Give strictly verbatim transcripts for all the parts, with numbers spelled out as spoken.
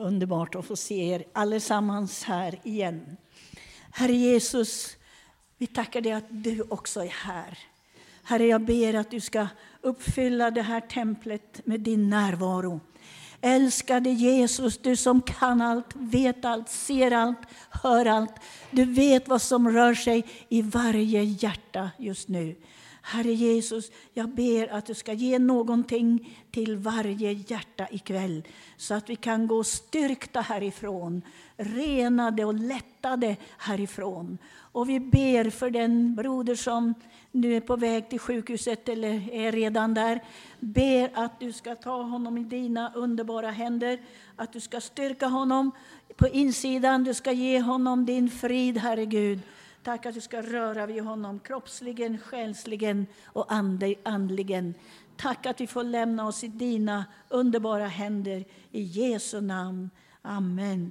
Underbart att få se er allesammans här igen. Herre Jesus, vi tackar dig att du också är här. Herre, jag ber att du ska uppfylla det här templet med din närvaro. Älskade Jesus, du som kan allt, vet allt, ser allt, hör allt. Du vet vad som rör sig i varje hjärta just nu. Herre Jesus, jag ber att du ska ge någonting till varje hjärta ikväll. Så att vi kan gå styrkta härifrån, renade och lättade härifrån. Och vi ber för den broder som nu är på väg till sjukhuset eller är redan där. Ber att du ska ta honom i dina underbara händer. Att du ska styrka honom på insidan. Du ska ge honom din frid, Herre Gud. Tack att du ska röra vid honom kroppsligen, själsligen och andligen. Tack att vi får lämna oss i dina underbara händer. I Jesu namn. Amen.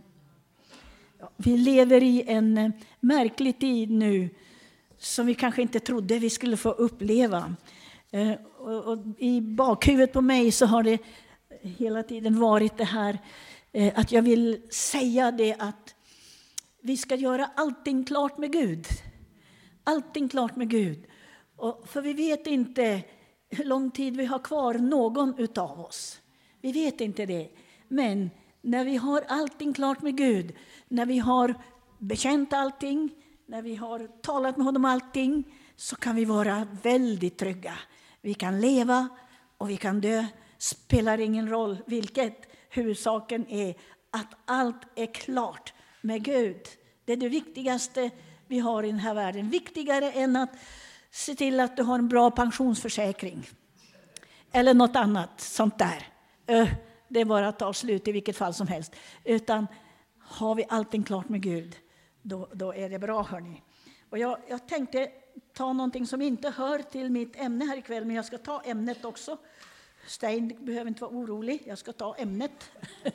Vi lever i en märklig tid nu som vi kanske inte trodde vi skulle få uppleva. Och i bakhuvudet på mig så har det hela tiden varit det här att jag vill säga det att vi ska göra allting klart med Gud. Allting klart med Gud. Och för vi vet inte hur lång tid vi har kvar, någon utav oss. Vi vet inte det. Men när vi har allting klart med Gud, när vi har bekänt allting, när vi har talat med honom allting, så kan vi vara väldigt trygga. Vi kan leva och vi kan dö. Spelar ingen roll vilket. Huvudsaken är att allt är klart med Gud. Det är det viktigaste vi har i den här världen. Viktigare än att se till att du har en bra pensionsförsäkring. Eller något annat sånt där. Det är bara att ta slut i vilket fall som helst. Utan har vi allting klart med Gud, då, då är det bra, hörni. Och jag, jag tänkte ta någonting som inte hör till mitt ämne här ikväll. Men jag ska ta ämnet också. Stein behöver inte vara orolig. Jag ska ta ämnet.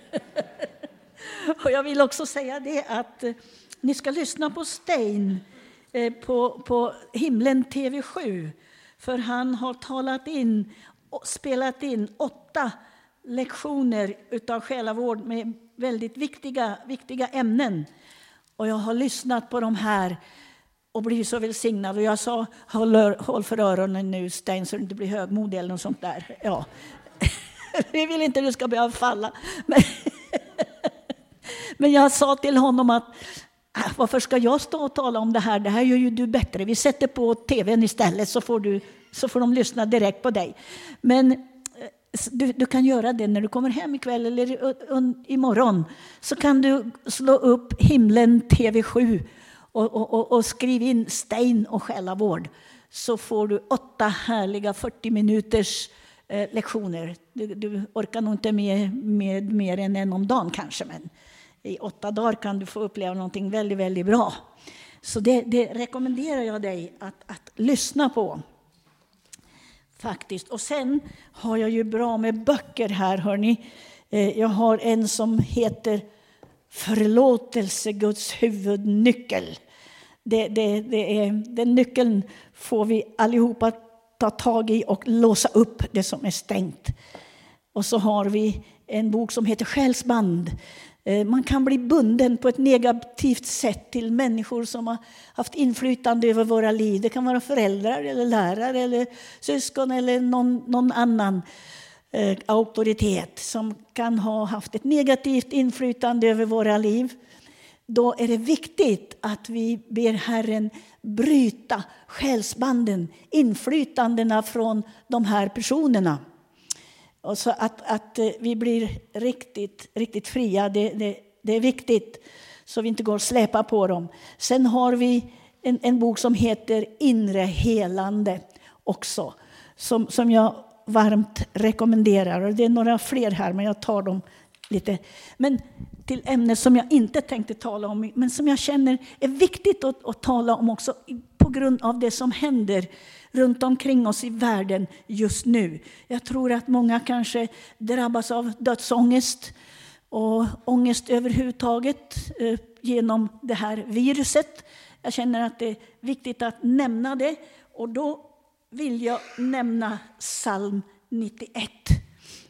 Och jag vill också säga det att eh, ni ska lyssna på Stein eh, på, på Himlen T V sju. För han har talat in och spelat in åtta lektioner utav själavård med väldigt viktiga, viktiga ämnen. Och jag har lyssnat på de här och blivit så välsignad. Och jag sa, håll, håll för öronen nu Stein så du inte blir högmodig eller något sånt där. Ja. Vi vill inte att du ska behöva falla. Men Men jag sa till honom att varför ska jag stå och tala om det här? Det här gör ju du bättre. Vi sätter på tvn istället så får, du, så får de lyssna direkt på dig. Men du, du kan göra det när du kommer hem ikväll eller imorgon. Så kan du slå upp Himlen T V sju och, och, och, och skriv in Stein och själavård. Så får du åtta härliga fyrtio minuters eh, lektioner. Du, du orkar nog inte med, med mer än en om dagen kanske, men i åtta dagar kan du få uppleva någonting väldigt, väldigt bra. Så det, det rekommenderar jag dig att, att lyssna på. Faktiskt. Och sen har jag ju bra med böcker här, hörni. Jag har en som heter Förlåtelse, Guds huvudnyckel. Det, det, det är, den nyckeln får vi allihopa ta tag i och låsa upp det som är stängt. Och så har vi en bok som heter Själsband. Man kan bli bunden på ett negativt sätt till människor som har haft inflytande över våra liv. Det kan vara föräldrar eller lärare eller syskon eller någon, någon annan eh, auktoritet som kan ha haft ett negativt inflytande över våra liv. Då är det viktigt att vi ber Herren bryta själsbanden, inflytandena från de här personerna. Och så att, att vi blir riktigt, riktigt fria, det, det, det är viktigt så vi inte går och släpar på dem. Sen har vi en, en bok som heter Inre helande också. Som, som jag varmt rekommenderar. Och det är några fler här men jag tar dem lite. Men till ämnet som jag inte tänkte tala om men som jag känner är viktigt att, att tala om också på grund av det som händer runt omkring oss i världen just nu. Jag tror att många kanske drabbas av dödsångest och ångest överhuvudtaget eh, genom det här viruset. Jag känner att det är viktigt att nämna det och då vill jag nämna psalm nittioett.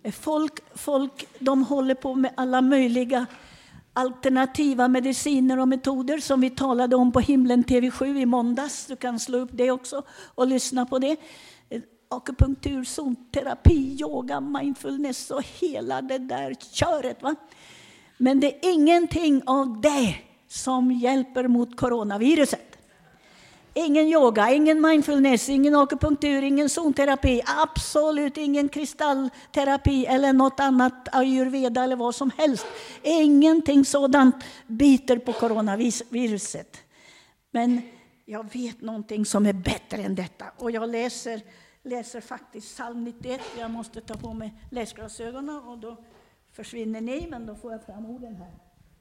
Folk, folk de håller på med alla möjliga alternativa mediciner och metoder som vi talade om på Himlen T V sju i måndags. Du kan slå upp det också och lyssna på det. Akupunktur, zonterapi, yoga, mindfulness och hela det där köret. Va? Men det är ingenting av det som hjälper mot coronaviruset. Ingen yoga, ingen mindfulness, ingen akupunktur, ingen zonterapi, absolut ingen kristallterapi eller något annat ayurveda eller vad som helst. Ingenting sådant biter på coronaviruset. Men jag vet någonting som är bättre än detta. Och jag läser, läser faktiskt psalm nittioett. Jag måste ta på mig läsglasögonen och då försvinner ni, men då får jag fram orden här.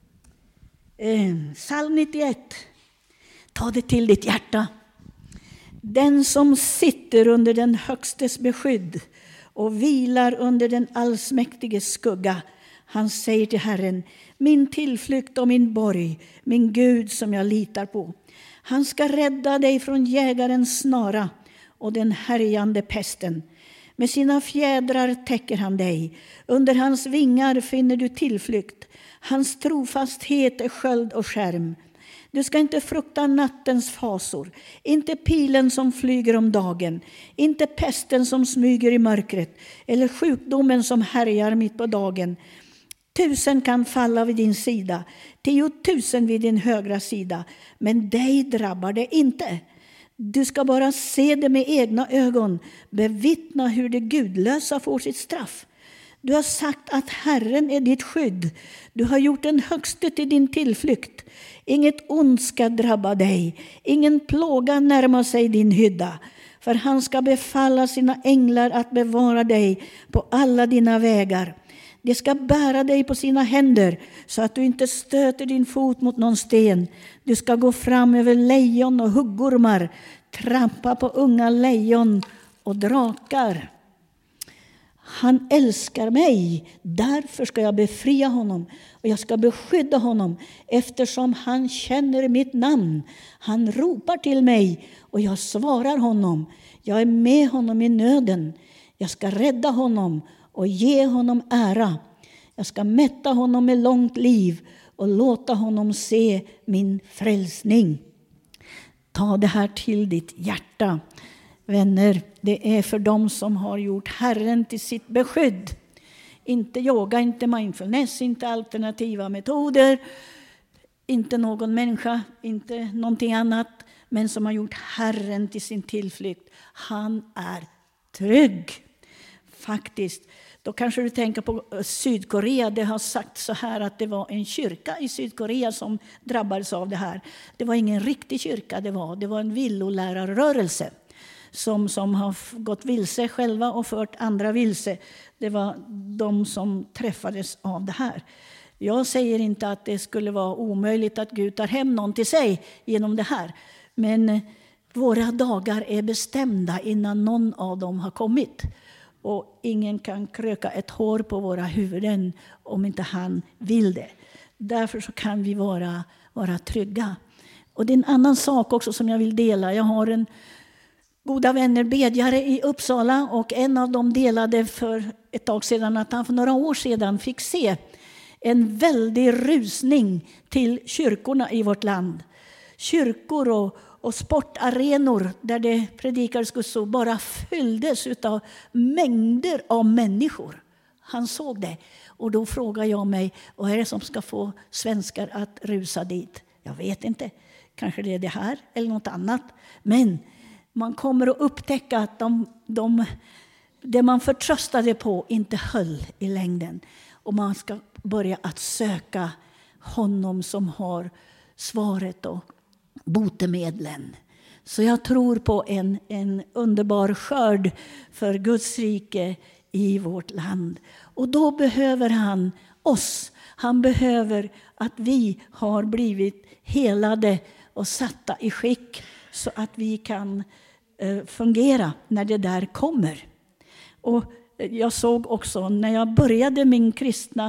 Eh, psalm nittioett. Ta det till ditt hjärta. Den som sitter under den högstes beskydd och vilar under den allsmäktiges skugga, han säger till Herren: min tillflykt och min borg, min Gud som jag litar på. Han ska rädda dig från jägarens snara och den härjande pesten. Med sina fjädrar täcker han dig. Under hans vingar finner du tillflykt. Hans trofasthet är sköld och skärm. Du ska inte frukta nattens fasor, inte pilen som flyger om dagen, inte pesten som smyger i mörkret, eller sjukdomen som härjar mitt på dagen. Tusen kan falla vid din sida, tiotusen vid din högra sida, men dig drabbar det inte. Du ska bara se det med egna ögon, bevittna hur det gudlösa får sitt straff. Du har sagt att Herren är ditt skydd. Du har gjort den högste till din tillflykt. Inget ont ska drabba dig. Ingen plåga närmar sig din hydda. För han ska befalla sina änglar att bevara dig på alla dina vägar. De ska bära dig på sina händer så att du inte stöter din fot mot någon sten. Du ska gå fram över lejon och huggormar, trampa på unga lejon och drakar. Han älskar mig, därför ska jag befria honom och jag ska beskydda honom eftersom han känner mitt namn. Han ropar till mig och jag svarar honom. Jag är med honom i nöden. Jag ska rädda honom och ge honom ära. Jag ska mätta honom med långt liv och låta honom se min frälsning. Ta det här till ditt hjärta. Vänner, det är för dem som har gjort Herren till sitt beskydd. Inte yoga, inte mindfulness, inte alternativa metoder, inte någon människa, inte någonting annat, men som har gjort Herren till sin tillflykt. Han är trygg. Faktiskt. Då kanske du tänker på Sydkorea. Det har sagt så här att det var en kyrka i Sydkorea som drabbades av det här. Det var ingen riktig kyrka det var. Det var en villolärarrörelse. Som, som har gått vilse själva och fört andra vilse. Det var de som träffades av det här. Jag säger inte att det skulle vara omöjligt att Gud tar hem någon till sig genom det här. Men våra dagar är bestämda innan någon av dem har kommit. Och ingen kan kröka ett hår på våra huvuden om inte han vill det. Därför så kan vi vara, vara trygga. Och det är en annan sak också som jag vill dela. Jag har en goda vänner bedjare i Uppsala och en av dem delade för ett tag sedan att han för några år sedan fick se en väldig rusning till kyrkorna i vårt land. Kyrkor och, och sportarenor där det predikades Guds ord bara fylldes av mängder av människor. Han såg det och då frågar jag mig, vad är det som ska få svenskar att rusa dit? Jag vet inte, kanske det är det här eller något annat, men man kommer att upptäcka att de, de, det man förtröstade på inte höll i längden. Och man ska börja att söka honom som har svaret och botemedlen. Så jag tror på en, en underbar skörd för Guds rike i vårt land. Och då behöver han oss. Han behöver att vi har blivit helade och satta i skick så att vi kan eh, fungera när det där kommer. Och jag såg också när jag började min kristna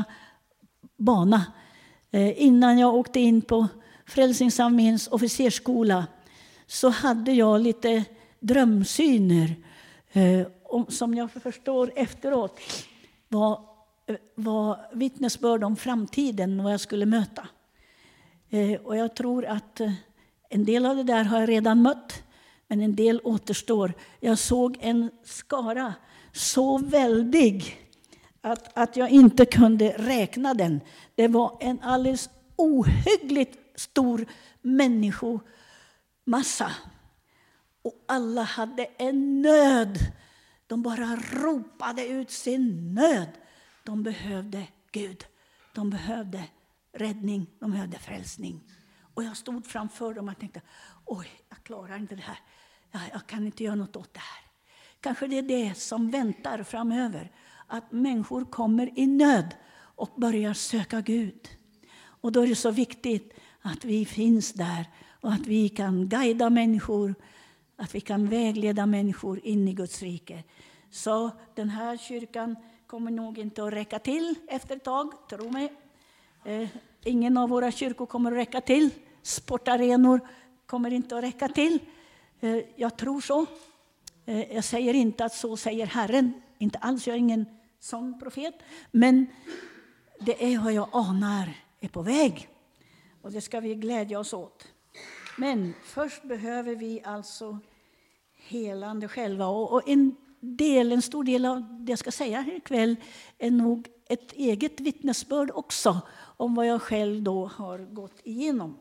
bana, eh, innan jag åkte in på Frälsningsarméns officersskola, så hade jag lite drömsyner eh, som jag förstår efteråt var, var vittnesbörd om framtiden, vad jag skulle möta. Eh, och jag tror att eh, en del av det där har jag redan mött, men en del återstår. Jag såg en skara så väldig att, att jag inte kunde räkna den. Det var en alldeles ohyggligt stor människomassa. Och alla hade en nöd. De bara ropade ut sin nöd. De behövde Gud. De behövde räddning. De behövde frälsning. Och jag stod framför dem och tänkte, oj, jag klarar inte det här. Jag, jag kan inte göra något åt det här. Kanske det är det som väntar framöver. Att människor kommer i nöd och börjar söka Gud. Och då är det så viktigt att vi finns där. Och att vi kan guida människor. Att vi kan vägleda människor in i Guds rike. Så den här kyrkan kommer nog inte att räcka till efter ett tag, tro mig. Eh, ingen av våra kyrkor kommer att räcka till. Sportarenor kommer inte att räcka till. Eh, jag tror så. Eh, jag säger inte att så säger Herren. Inte alls, jag är ingen sån profet. Men det är vad jag anar är på väg. Och det ska vi glädja oss åt. Men först behöver vi alltså helande själva. Och, och en del, en stor del av det jag ska säga här ikväll är nog ett eget vittnesbörd också. Om vad jag själv då har gått igenom.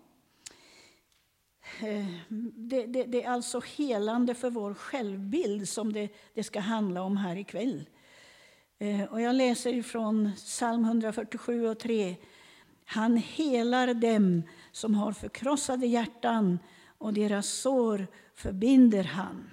Det, det, det är alltså helande för vår självbild som det, det ska handla om här ikväll. Och jag läser ifrån psalm hundrafyrtiosju och tre. Han helar dem som har förkrossade hjärtan och deras sår förbinder han.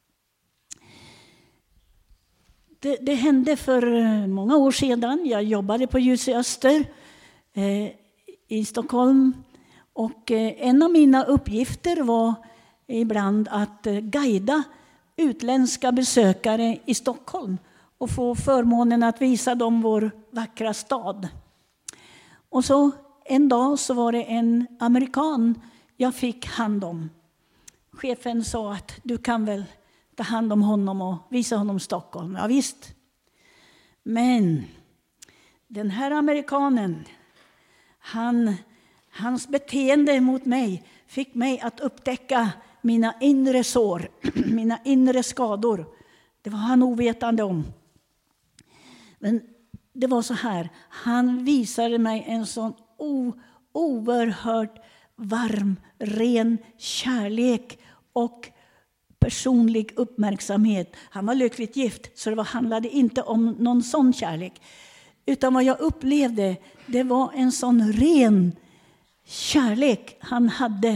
Det, det hände för många år sedan. Jag jobbade på Ljus i Öster eh, i Stockholm. Och eh, en av mina uppgifter var ibland att eh, guida utländska besökare i Stockholm. Och få förmånen att visa dem vår vackra stad. Och så en dag så var det en amerikan jag fick hand om. Chefen sa att du kan väl ta hand om honom och visa honom Stockholm. Ja visst. Men den här amerikanen, han, hans beteende mot mig fick mig att upptäcka mina inre sår, mina inre skador. Det var han ovetande om. Men det var så här, han visade mig en sån o, oerhört varm, ren kärlek och personlig uppmärksamhet. Han var lyckligt gift, så det var, handlade inte om någon sån kärlek. Utan vad jag upplevde, det var en sån ren kärlek han hade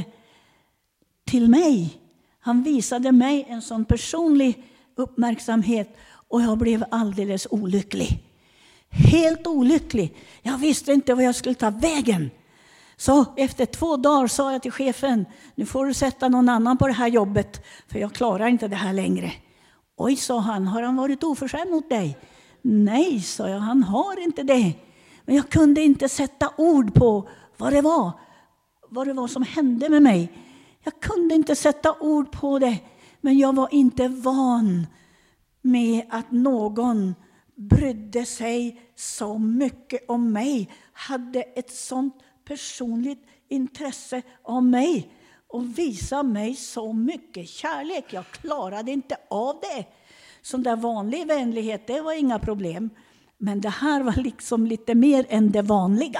till mig. Han visade mig en sån personlig uppmärksamhet och jag blev alldeles olycklig. Helt olycklig. Jag visste inte vad jag skulle ta vägen. Så efter två dagar sa jag till chefen, nu får du sätta någon annan på det här jobbet, för jag klarar inte det här längre. Oj, sa han, har han varit oförskämd mot dig? Nej, sa jag, han har inte det. Men jag kunde inte sätta ord på vad det var. Vad det var som hände med mig. Jag kunde inte sätta ord på det. Men jag var inte van med att någon brydde sig så mycket om mig. Hade ett sånt personligt intresse av mig. Och visa mig så mycket kärlek. Jag klarade inte av det. Sån där vanlig vänlighet, det var inga problem. Men det här var liksom lite mer än det vanliga.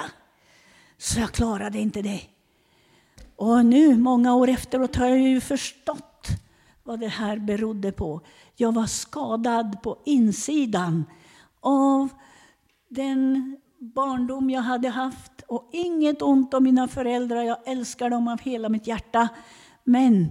Så jag klarade inte det. Och nu, många år efteråt, har jag ju förstått vad det här berodde på. Jag var skadad på insidan av den barndom jag hade haft. Och inget ont om mina föräldrar. Jag älskar dem av hela mitt hjärta. Men,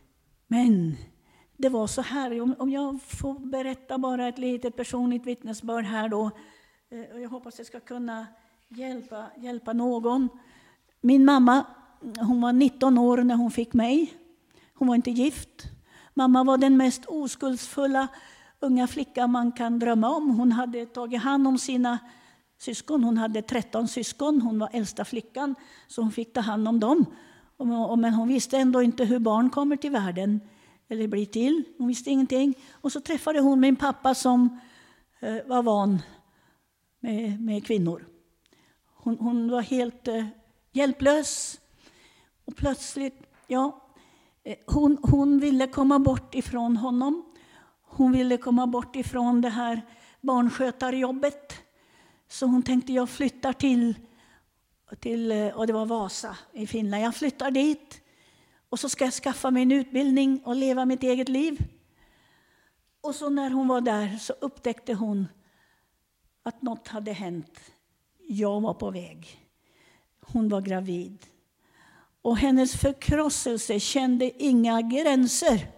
men det var så här. Om, om jag får berätta bara ett litet personligt vittnesbörd här då. Och jag hoppas det ska kunna hjälpa, hjälpa någon. Min mamma, hon var nitton år när hon fick mig. Hon var inte gift. Mamma var den mest oskuldsfulla unga flicka man kan drömma om. Hon hade tagit hand om sina syskon. Hon hade tretton syskon. Hon var äldsta flickan. Så hon fick ta hand om dem. Men hon visste ändå inte hur barn kommer till världen. Eller blir till. Hon visste ingenting. Och så träffade hon min pappa som var van med, med kvinnor. Hon, hon var helt eh, hjälplös. Och plötsligt, ja, eh, hon, hon ville komma bort ifrån honom. Hon ville komma bort ifrån det här barnskötarjobbet. Så hon tänkte, jag flyttar till, till och det var Vasa i Finland. Jag flyttar dit och så ska jag skaffa mig en utbildning och leva mitt eget liv. Och så när hon var där så upptäckte hon att något hade hänt. Jag var på väg. Hon var gravid. Och hennes förkrosselse kände inga gränser.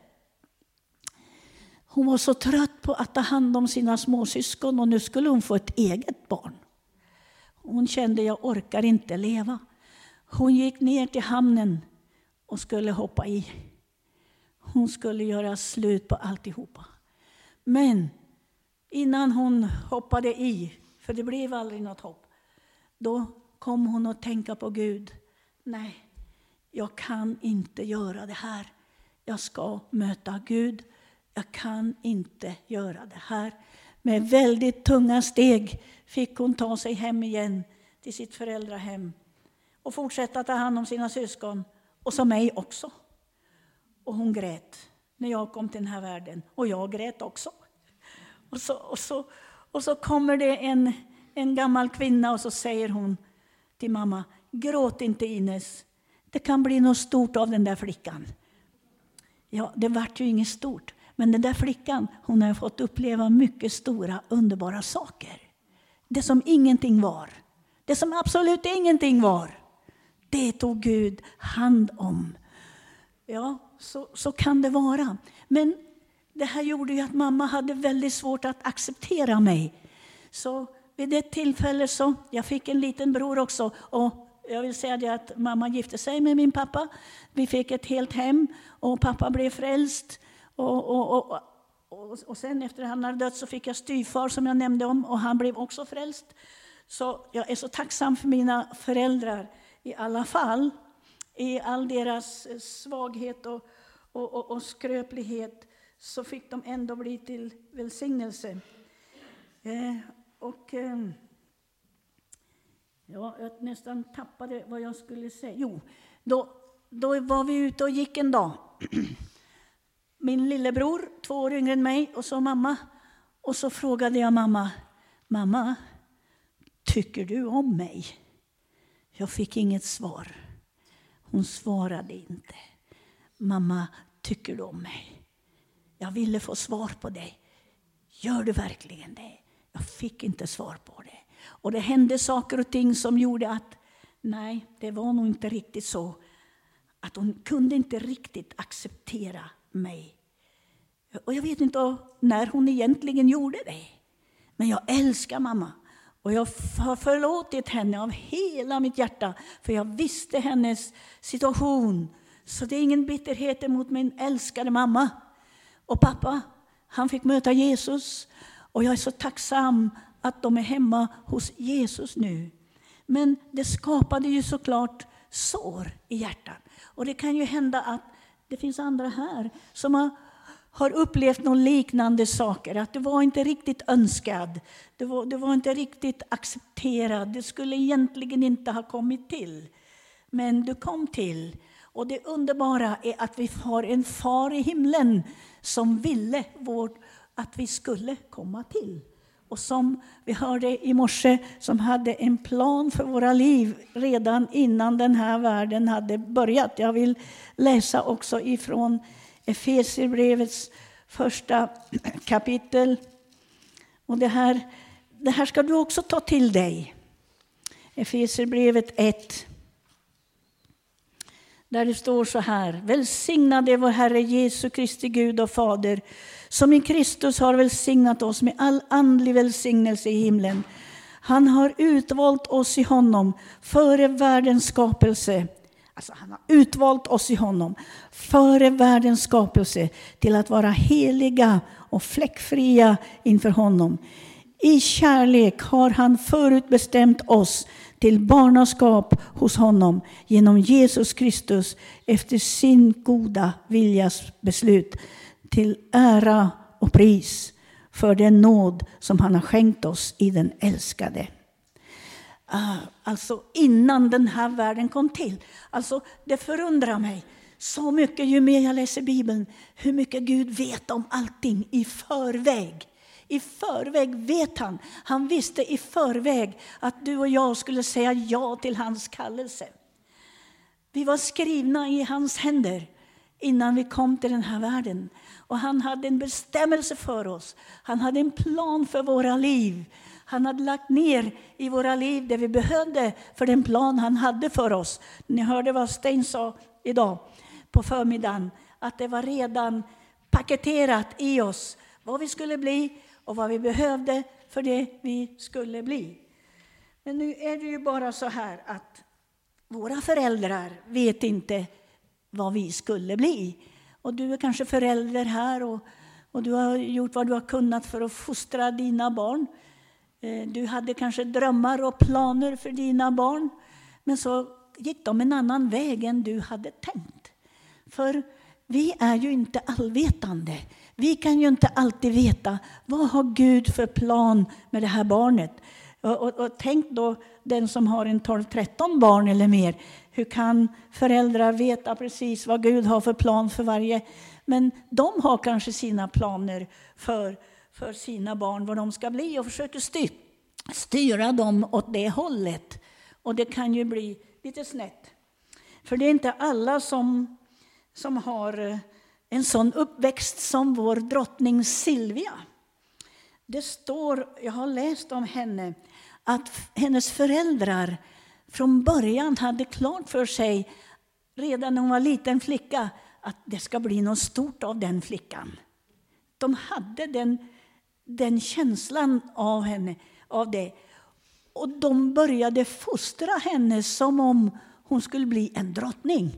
Hon var så trött på att ta hand om sina småsyskon och nu skulle hon få ett eget barn. Hon kände, jag orkar inte leva. Hon gick ner till hamnen och skulle hoppa i. Hon skulle göra slut på alltihopa. Men innan hon hoppade i, för det blev aldrig något hopp, då kom hon att tänka på Gud. Nej, jag kan inte göra det här. Jag ska möta Gud. Jag kan inte göra det här. Med väldigt tunga steg fick hon ta sig hem igen till sitt föräldrahem. Och fortsätta ta hand om sina syskon. Och som mig också. Och hon grät när jag kom till den här världen. Och jag grät också. Och så, och så, och så kommer det en, en gammal kvinna och så säger hon till mamma. Gråt inte, Ines. Det kan bli något stort av den där flickan. Ja, det vart ju inget stort. Men den där flickan, hon har fått uppleva mycket stora, underbara saker. Det som ingenting var. Det som absolut ingenting var. Det tog Gud hand om. Ja, så, så kan det vara. Men det här gjorde ju att mamma hade väldigt svårt att acceptera mig. Så vid det tillfället så, jag fick en liten bror också. Och jag vill säga det att mamma gifte sig med min pappa. Vi fick ett helt hem och pappa blev frälst. Och, och, och, och, och sen efter han hade dött så fick jag styvfar som jag nämnde om. Och han blev också frälst. Så jag är så tacksam för mina föräldrar i alla fall. I all deras svaghet och, och, och, och skröplighet så fick de ändå bli till välsignelse. Eh, och eh, ja, jag nästan tappade vad jag skulle säga. Jo, då, då var vi ute och gick en dag. Min lillebror, två år yngre än mig, och så mamma. Och så frågade jag mamma, mamma, tycker du om mig? Jag fick inget svar. Hon svarade inte. Mamma, tycker du om mig? Jag ville få svar på det. Gör du verkligen det? Jag fick inte svar på det. Och det hände saker och ting som gjorde att nej, det var nog inte riktigt så. Att hon kunde inte riktigt acceptera mig. Och jag vet inte när hon egentligen gjorde det. Men jag älskar mamma. Och jag har förlåtit henne av hela mitt hjärta. För jag visste hennes situation. Så det är ingen bitterhet emot min älskade mamma. Och pappa, han fick möta Jesus. Och jag är så tacksam att de är hemma hos Jesus nu. Men det skapade ju såklart sår i hjärtat. Och det kan ju hända att det finns andra här som har, har upplevt någon liknande saker. Att det var inte riktigt önskad. Det var, det var inte riktigt accepterad. Det skulle egentligen inte ha kommit till. Men du kom till. Och det underbara är att vi har en far i himlen som ville vår, att vi skulle komma till. Och som vi hörde i morse, som hade en plan för våra liv redan innan den här världen hade börjat. Jag vill läsa också ifrån Efesierbrevets första kapitel. Och det här, det här ska du också ta till dig. Efesierbrevet ett. Där det står så här. Välsignade vår Herre Jesu Kristi Gud och Fader, som i Kristus har välsignat oss med all andlig välsignelse i himlen. Han har utvalt oss i honom före världens skapelse. Alltså han har utvalt oss i honom före världens skapelse till att vara heliga och fläckfria inför honom. I kärlek har han förutbestämt oss till barnaskap hos honom genom Jesus Kristus efter sin goda viljas beslut, till ära och pris för den nåd som han har skänkt oss i den älskade. Uh, alltså innan den här världen kom till. Alltså det förundrar mig så mycket ju mer jag läser Bibeln. Hur mycket Gud vet om allting i förväg. I förväg vet han. Han visste i förväg att du och jag skulle säga ja till hans kallelse. Vi var skrivna i hans händer innan vi kom till den här världen. Och han hade en bestämmelse för oss. Han hade en plan för våra liv. Han hade lagt ner i våra liv det vi behövde för den plan han hade för oss. Ni hörde vad Stein sa idag på förmiddagen. Att det var redan paketerat i oss vad vi skulle bli och vad vi behövde för det vi skulle bli. Men nu är det ju bara så här att våra föräldrar vet inte vad vi skulle bli. Och du är kanske förälder här och, och du har gjort vad du har kunnat för att fostra dina barn. Du hade kanske drömmar och planer för dina barn. Men så gick de en annan väg än du hade tänkt. För vi är ju inte allvetande. Vi kan ju inte alltid veta vad har Gud för plan med det här barnet. Och, och, och tänk då den som har en tolv tretton barn eller mer. Hur kan föräldrar veta precis vad Gud har för plan för varje? Men de har kanske sina planer för, för sina barn, vad de ska bli. Och försöker styr, styra dem åt det hållet. Och det kan ju bli lite snett. För det är inte alla som, som har en sån uppväxt som vår drottning Silvia. Det står, jag har läst om henne, att hennes föräldrar från början hade klart för sig, redan när hon var liten flicka, att det ska bli något stort av den flickan. De hade den, den känslan av henne, av det. Och de började fostra henne som om hon skulle bli en drottning.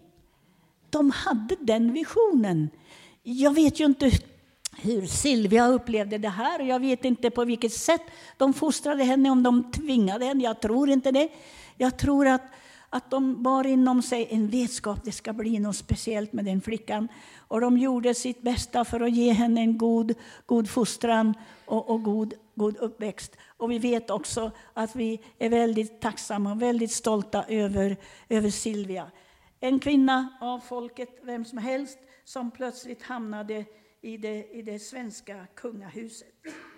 De hade den visionen. Jag vet ju inte hur Silvia upplevde det här. Jag vet inte på vilket sätt de fostrade henne, om de tvingade henne. Jag tror inte det. Jag tror att, att de bar inom sig en vetskap. Det ska bli något speciellt med den flickan. Och de gjorde sitt bästa för att ge henne en god, god fostran och, och god, god uppväxt. Och vi vet också att vi är väldigt tacksamma och väldigt stolta över, över Silvia. En kvinna av folket, vem som helst, som plötsligt hamnade i det, i det svenska kungahuset.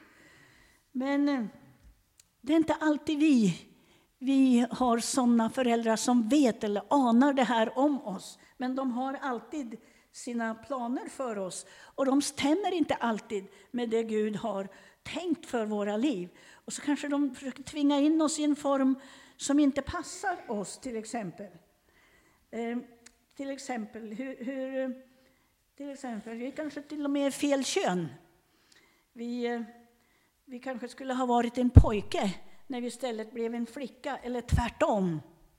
Men det är inte alltid vi, vi har sådana föräldrar som vet eller anar det här om oss. Men de har alltid sina planer för oss. Och de stämmer inte alltid med det Gud har tänkt för våra liv. Och så kanske de försöker tvinga in oss i en form som inte passar oss, till exempel. Eh, till exempel, hur, hur, till exempel, vi kanske till och med är fel kön. Vi, eh, vi kanske skulle ha varit en pojke när vi istället blev en flicka, eller tvärtom.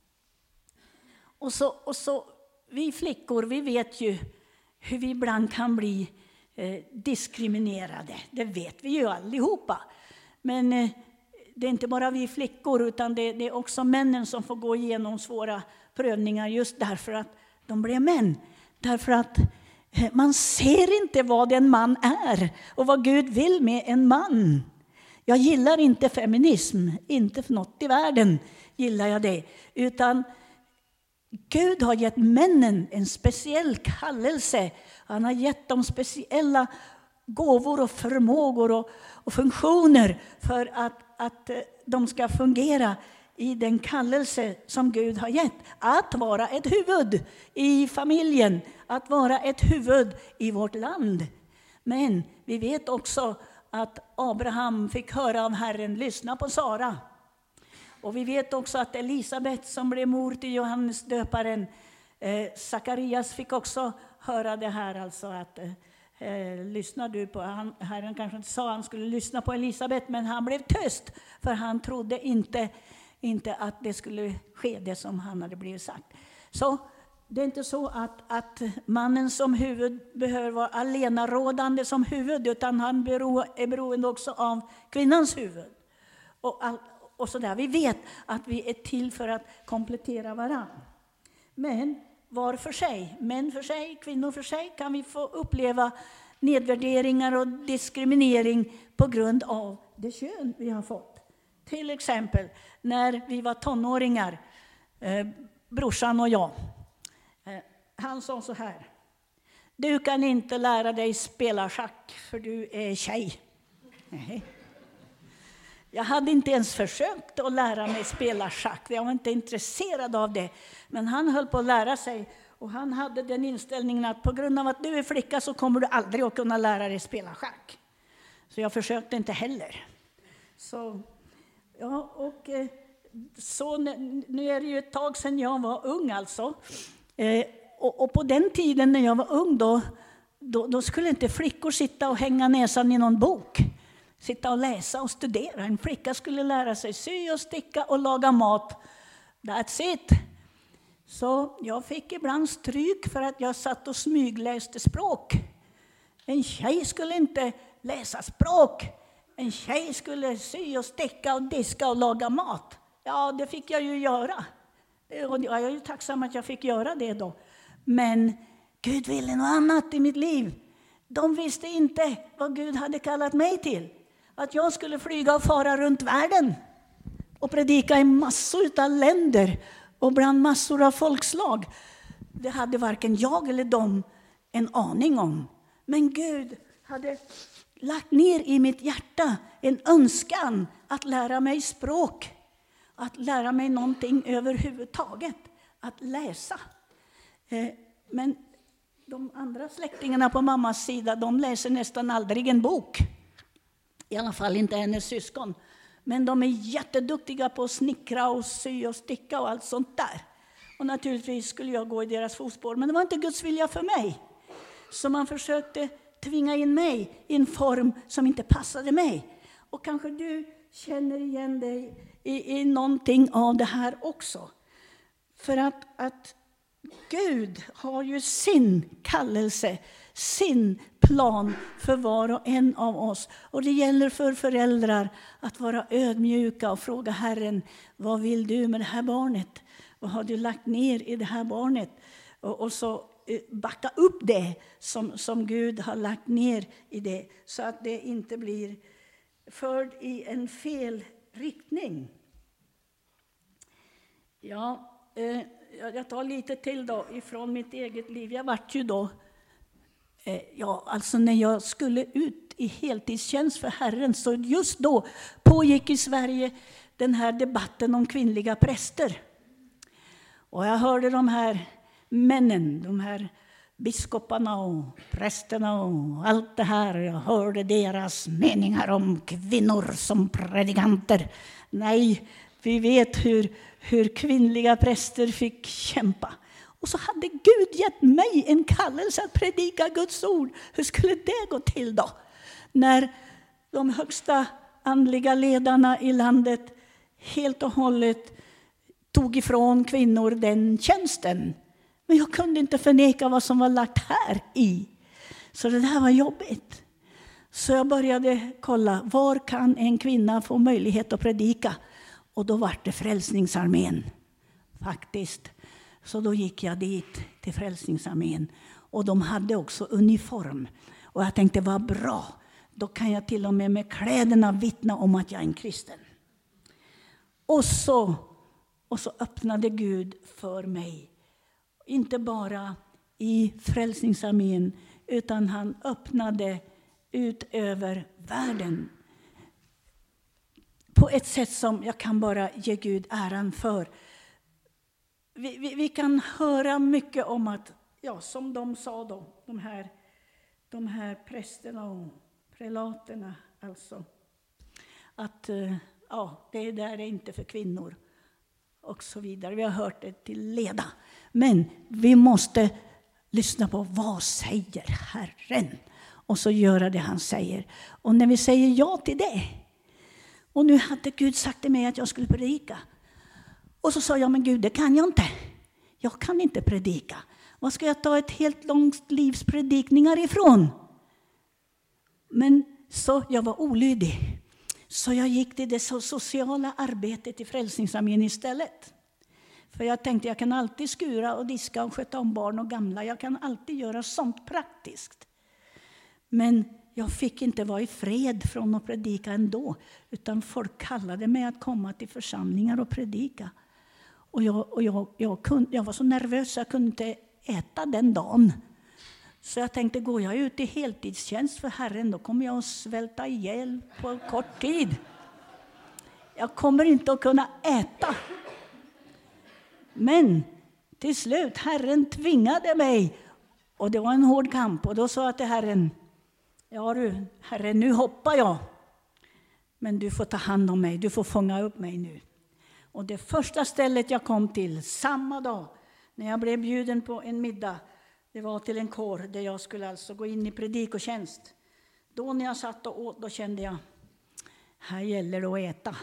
Och så, och så vi flickor, vi vet ju hur vi ibland kan bli eh, diskriminerade. Det vet vi ju allihopa. Men eh, det är inte bara vi flickor, utan det, det är också männen som får gå igenom svåra prövningar just därför att de blev män. Därför att eh, man ser inte vad en man är och vad Gud vill med en man. Jag gillar inte feminism, inte för något i världen gillar jag det. Utan Gud har gett männen en speciell kallelse. Han har gett dem speciella gåvor och förmågor och, och funktioner för att, att de ska fungera i den kallelse som Gud har gett. Att vara ett huvud i familjen, att vara ett huvud i vårt land. Men vi vet också att Abraham fick höra av Herren, lyssna på Sara. Och vi vet också att Elisabet som blev mor till Johannes döparen, eh, Sakarias fick också höra det här, alltså att eh, lyssnar du på, han, Herren kanske inte sa att han skulle lyssna på Elisabet, men han blev tyst för han trodde inte, inte att det skulle ske det som han hade blivit sagt. Så det är inte så att, att mannen som huvud behöver vara allenarådande som huvud, utan han bero, är beroende också av kvinnans huvud. Och, all, och så där. Vi vet att vi är till för att komplettera varandra. Men var för sig, män för sig, kvinnor för sig, kan vi få uppleva nedvärderingar och diskriminering på grund av det kön vi har fått. Till exempel när vi var tonåringar, eh, brorsan och jag. Eh, han sa så här: du kan inte lära dig spela schack för du är tjej. Nej. Jag hade inte ens försökt att lära mig spela schack. Jag var inte intresserad av det. Men han höll på att lära sig. Och han hade den inställningen att på grund av att du är flicka så kommer du aldrig att kunna lära dig spela schack. Så jag försökte inte heller. Så, ja, och, så nu är det ju ett tag sedan jag var ung alltså. Eh, och, och på den tiden när jag var ung då, då, då skulle inte flickor sitta och hänga näsan i någon bok. Sitta och läsa och studera. En flicka skulle lära sig sy och sticka och laga mat. That's it. Så jag fick ibland stryk för att jag satt och smygläste språk. En tjej skulle inte läsa språk. En tjej skulle sy och sticka och diska och laga mat. Ja, det fick jag ju göra. Och jag är ju tacksam att jag fick göra det då. Men Gud ville något annat i mitt liv. De visste inte vad Gud hade kallat mig till. Att jag skulle flyga och fara runt världen och predika i massor av länder och bland massor av folkslag. Det hade varken jag eller de en aning om. Men Gud hade lagt ner i mitt hjärta en önskan att lära mig språk. Att lära mig någonting överhuvudtaget. Att läsa. Men de andra släktingarna på mammas sida, de läser nästan aldrig en bok. I alla fall inte hennes syskon. Men de är jätteduktiga på att snickra och sy och sticka och allt sånt där. Och naturligtvis skulle jag gå i deras fotspår. Men det var inte Guds vilja för mig. Så man försökte tvinga in mig i en form som inte passade mig. Och kanske du känner igen dig i, i någonting av det här också. För att, att Gud har ju sin kallelse, sin plan för var och en av oss. Och det gäller för föräldrar att vara ödmjuka och fråga Herren: vad vill du med det här barnet? Vad har du lagt ner i det här barnet? Och, och så backa upp det som, som Gud har lagt ner i det. Så att det inte blir förd i en fel riktning. Ja, eh, jag tar lite till då ifrån mitt eget liv. Jag vart ju då, eh, ja, alltså när jag skulle ut i heltidstjänst för Herren, så just då pågick i Sverige den här debatten om kvinnliga präster. Och jag hörde de här männen, de här biskoparna och prästerna och allt det här. Jag hörde deras meningar om kvinnor som predikanter. Nej, vi vet hur, hur kvinnliga präster fick kämpa. Och så hade Gud gett mig en kallelse att predika Guds ord. Hur skulle det gå till då? När de högsta andliga ledarna i landet helt och hållet tog ifrån kvinnor den tjänsten. Men jag kunde inte förneka vad som var lagt här i. Så det där var jobbigt. Så jag började kolla, var kan en kvinna få möjlighet att predika? Och då var det Frälsningsarmén faktiskt. Så då gick jag dit till Frälsningsarmén. Och de hade också uniform. Och jag tänkte, vad bra. Då kan jag till och med med kläderna vittna om att jag är en kristen. Och så, och så öppnade Gud för mig. Inte bara i Frälsningsarmén, utan han öppnade ut över världen. På ett sätt som jag kan bara ge Gud äran för. Vi, vi, vi kan höra mycket om att, ja, som de sa då, de här, de här prästerna och prelaterna, alltså. Att ja, det där är inte för kvinnor. Och så vidare. Vi har hört det till leda. Men vi måste lyssna på vad säger Herren. Och så göra det han säger. Och när vi säger ja till det. Och nu hade Gud sagt till mig att jag skulle predika. Och så sa jag, men Gud, det kan jag inte. Jag kan inte predika. Vad ska jag ta ett helt långt livs predikningar ifrån? Men så jag var olydig. Så jag gick till det sociala arbetet i Frälsningsarmén istället. För jag tänkte, jag kan alltid skura och diska och sköta om barn och gamla. Jag kan alltid göra sånt praktiskt. Men jag fick inte vara i fred från att predika ändå. Utan folk kallade mig att komma till församlingar och predika. Och jag, och jag, jag, kunde, jag var så nervös så jag kunde inte äta den dagen. Så jag tänkte, går jag ut i heltidstjänst för Herren, då kommer jag att svälta ihjäl på kort tid. Jag kommer inte att kunna äta. Men till slut, Herren tvingade mig. Och det var en hård kamp. Och då sa jag till Herren, ja du, Herren, nu hoppar jag. Men du får ta hand om mig, du får fånga upp mig nu. Och det första stället jag kom till, samma dag, när jag blev bjuden på en middag, det var till en kår där jag skulle alltså gå in i predikotjänst. Då när jag satt och åt, då kände jag, här gäller det att äta.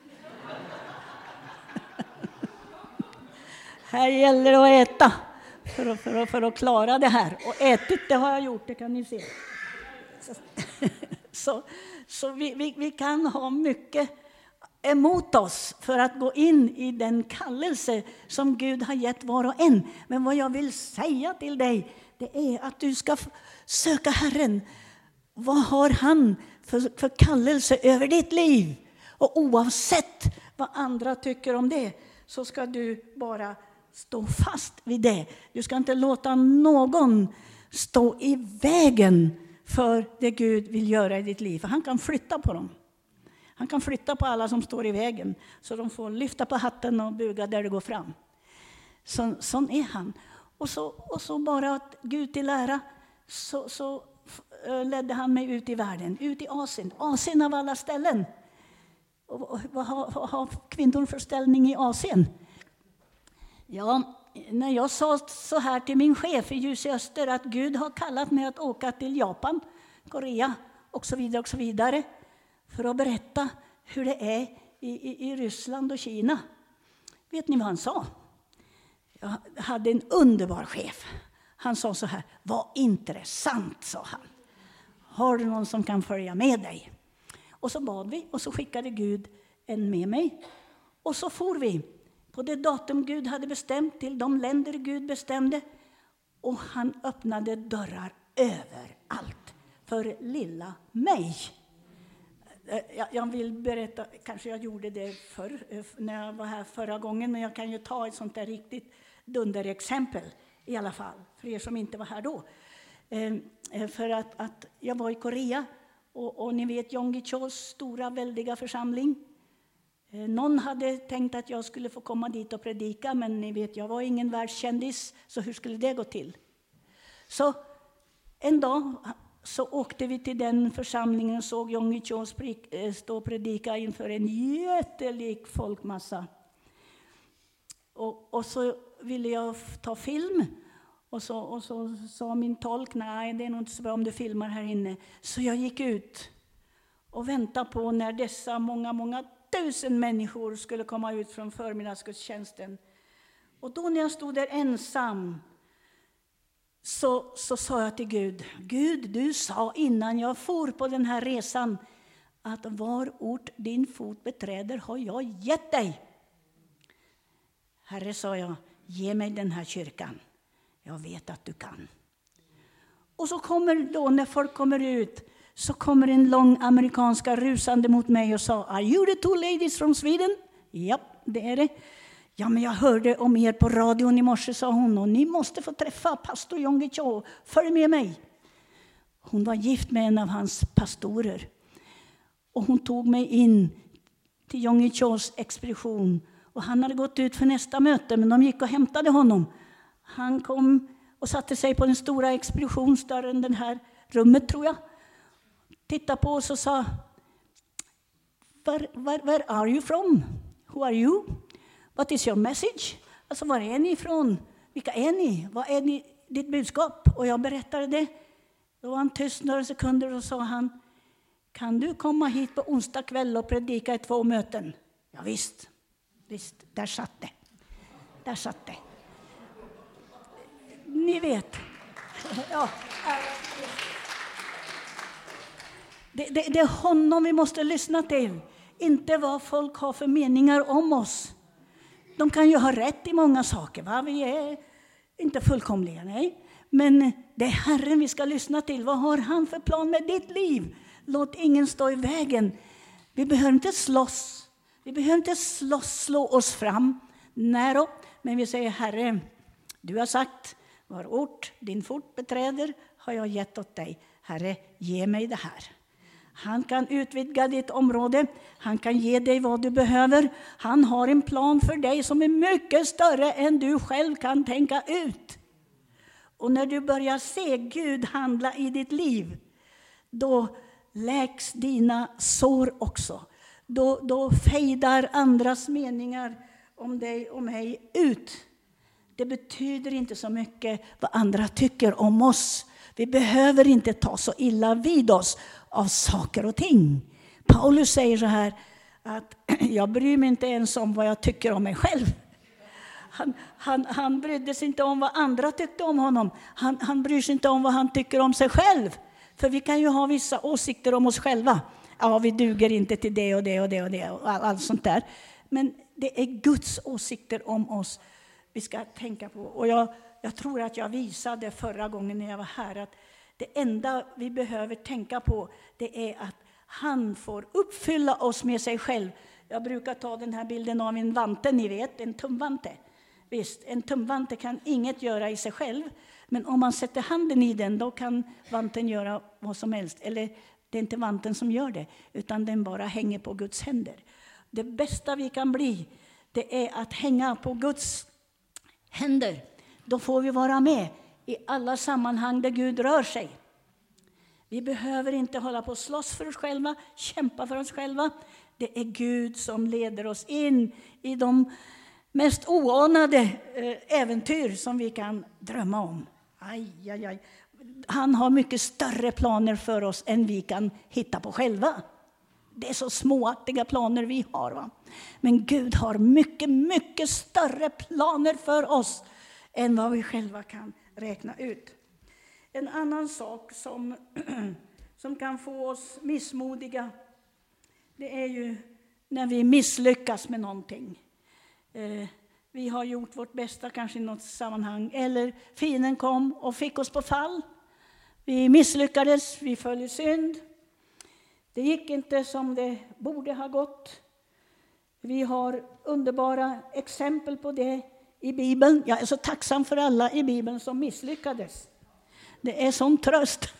Här gäller det att äta för att, för, att, för att klara det här. Och ätit, det har jag gjort, det kan ni se. Så, så, så vi, vi, vi kan ha mycket emot oss för att gå in i den kallelse som Gud har gett var och en. Men vad jag vill säga till dig, det är att du ska söka Herren. Vad har han för, för kallelse över ditt liv? Och oavsett vad andra tycker om det, så ska du bara stå fast vid det. Du ska inte låta någon stå i vägen för det Gud vill göra i ditt liv. För han kan flytta på dem. Han kan flytta på alla som står i vägen. Så de får lyfta på hatten och buga där det går fram. Så, sån är han. Och så, och så bara att Gud till ära, så, så ledde han mig ut i världen. Ut i Asien. Asien av alla ställen. Och, och, vad har, vad har kvinnor för ställning i Asien? Ja, när jag sa så här till min chef i Ljus i Öster, att Gud har kallat mig att åka till Japan, Korea och så vidare och så vidare. För att berätta hur det är i, i, i Ryssland och Kina. Vet ni vad han sa? Jag hade en underbar chef. Han sa så här, vad intressant, sa han. Har du någon som kan följa med dig? Och så bad vi och så skickade Gud en med mig. Och så for vi på det datum Gud hade bestämt till de länder Gud bestämde. Och han öppnade dörrar överallt för lilla mig. Jag vill berätta, kanske jag gjorde det förr, när jag var här förra gången, men jag kan ju ta ett sånt där riktigt dunderexempel i alla fall, för er som inte var här då. För att, att jag var i Korea, och, och ni vet Yonggi-Chos stora väldiga församling. Någon hade tänkt att jag skulle få komma dit och predika, men ni vet, jag var ingen världskändis, så hur skulle det gå till? Så en dag så åkte vi till den församlingen och såg Yonggi-Chos stå och predika inför en jättelik folkmassa. Och, och så ville jag ta film. Och så, och så sa min tolk, nej det är nog inte så bra om du filmar här inne. Så jag gick ut och väntade på när dessa många, många tusen människor skulle komma ut från förmiddagsgudstjänsten. Och då när jag stod där ensam, Så, så sa jag till Gud, Gud, du sa innan jag for på den här resan att var ort din fot beträder har jag gett dig. Herre, sa jag, ge mig den här kyrkan. Jag vet att du kan. Och så kommer då, när folk kommer ut, så kommer en lång amerikanska rusande mot mig och sa, are you the two ladies from Sweden? Ja, det är det. Ja, men jag hörde om er på radion i morse, sa hon, och ni måste få träffa pastor Yonggi-Cho. Följ med mig. Hon var gift med en av hans pastorer. Och hon tog mig in till Yonggi-Chos expedition. Och han hade gått ut för nästa möte, men de gick och hämtade honom. Han kom och satte sig på den stora expeditionsdörren, den här rummet tror jag. Tittade på oss och sa, where, where, where are you from? Who are you? What is your message? Alltså, var är ni ifrån? Vilka är ni? Vad är ni, ditt budskap? Och jag berättade det. Då var han tyst några sekunder och sa han, kan du komma hit på onsdag kväll och predika i två möten? Ja visst, visst, där satt det. Där satt det. Ni vet. Ja. Det, det, det är honom vi måste lyssna till. Inte vad folk har för meningar om oss. De kan ju ha rätt i många saker. Va? Vi är inte fullkomliga, nej. Men det är Herren vi ska lyssna till. Vad har han för plan med ditt liv? Låt ingen stå i vägen. Vi behöver inte slåss. Vi behöver inte slåss, slå oss fram. Nej då. Men vi säger, Herre, du har sagt, var ort din fot beträder har jag gett åt dig. Herre, ge mig det här. Han kan utvidga ditt område. Han kan ge dig vad du behöver. Han har en plan för dig som är mycket större än du själv kan tänka ut. Och när du börjar se Gud handla i ditt liv, då läks dina sår också. Då, då fejdar andras meningar om dig och mig ut. Det betyder inte så mycket vad andra tycker om oss. Vi behöver inte ta så illa vid oss av saker och ting. Paulus säger så här, att jag bryr mig inte ens om vad jag tycker om mig själv. Han, han, han brydde sig inte om vad andra tyckte om honom. Han, han bryr sig inte om vad han tycker om sig själv. För vi kan ju ha vissa åsikter om oss själva. Ja, vi duger inte till det och det och det och det och allt sånt där. Men det är Guds åsikter om oss vi ska tänka på. Och jag, jag tror att jag visade förra gången när jag var här att det enda vi behöver tänka på, det är att han får uppfylla oss med sig själv. Jag brukar ta den här bilden av en vante, ni vet, en tumvante. Visst, en tumvante kan inget göra i sig själv. Men om man sätter handen i den, då kan vanten göra vad som helst. Eller det är inte vanten som gör det, utan den bara hänger på Guds händer. Det bästa vi kan bli, det är att hänga på Guds händer. Då får vi vara med i alla sammanhang där Gud rör sig. Vi behöver inte hålla på och slåss för oss själva, kämpa för oss själva. Det är Gud som leder oss in i de mest oanade äventyr som vi kan drömma om. Aj, aj, aj. Han har mycket större planer för oss än vi kan hitta på själva. Det är så småaktiga planer vi har, va? Men Gud har mycket, mycket större planer för oss än vad vi själva kan räkna ut. En annan sak som, som kan få oss missmodiga, det är ju när vi misslyckas med någonting. Eh, vi har gjort vårt bästa kanske i något sammanhang, eller fienden kom och fick oss på fall. Vi misslyckades, vi föll i synd. Det gick inte som det borde ha gått. Vi har underbara exempel på det i Bibeln. Jag är så tacksam för alla i Bibeln som misslyckades. Det är sån tröst.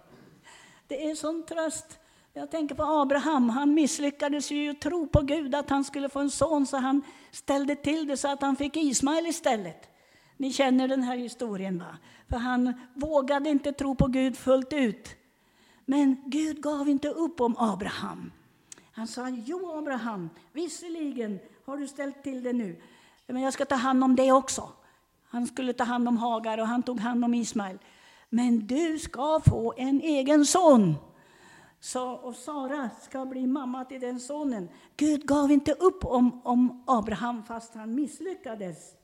Det är sån tröst. Jag tänker på Abraham. Han misslyckades ju att tro på Gud att han skulle få en son, så han ställde till det så att han fick Ismael istället. Ni känner den här historien, va? För han vågade inte tro på Gud fullt ut. Men Gud gav inte upp om Abraham. Han sa, jo Abraham, visserligen har du ställt till det nu, men jag ska ta hand om det också. Han skulle ta hand om Hagar och han tog hand om Ismael. Men du ska få en egen son. Så, och Sara ska bli mamma till den sonen. Gud gav inte upp om, om Abraham fast han misslyckades.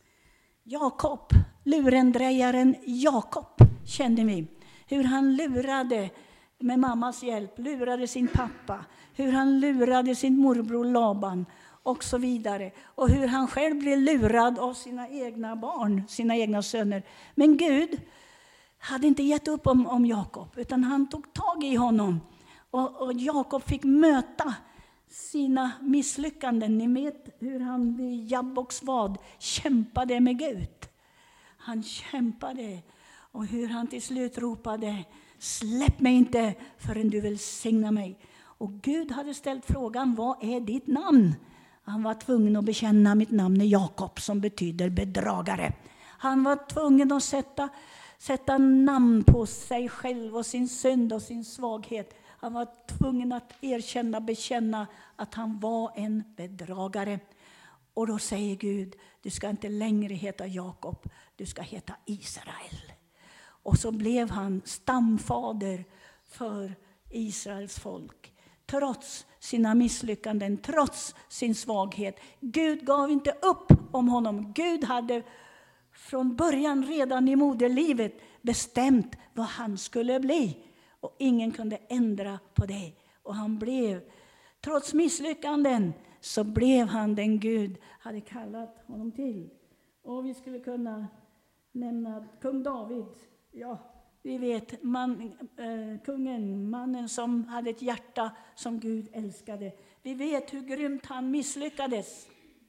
Jakob, lurendrejaren Jakob, kände vi. Hur han lurade med mammas hjälp, lurade sin pappa. Hur han lurade sin morbror Laban och så vidare. Och hur han själv blev lurad av sina egna barn, sina egna söner. Men Gud hade inte gett upp om, om Jakob, utan han tog tag i honom. Och, och Jakob fick möta sina misslyckanden. Ni vet hur han vid Jabboks vad kämpade med Gud. Han kämpade och hur han till slut ropade, släpp mig inte förrän du välsignar mig. Och Gud hade ställt frågan, vad är ditt namn? Han var tvungen att bekänna, mitt namn är Jakob, som betyder bedragare. Han var tvungen att sätta, sätta namn på sig själv och sin synd och sin svaghet. Han var tvungen att erkänna, bekänna att han var en bedragare. Och då säger Gud, du ska inte längre heta Jakob, du ska heta Israel. Och så blev han stamfader för Israels folk. Trots sina misslyckanden, trots sin svaghet. Gud gav inte upp om honom. Gud hade från början redan i moderlivet bestämt vad han skulle bli. Och ingen kunde ändra på det. Och han blev, trots misslyckanden, så blev han den Gud hade kallat honom till. Och vi skulle kunna nämna kung David. Ja, vi vet, man, eh, kungen, mannen som hade ett hjärta som Gud älskade. Vi vet hur grymt han misslyckades.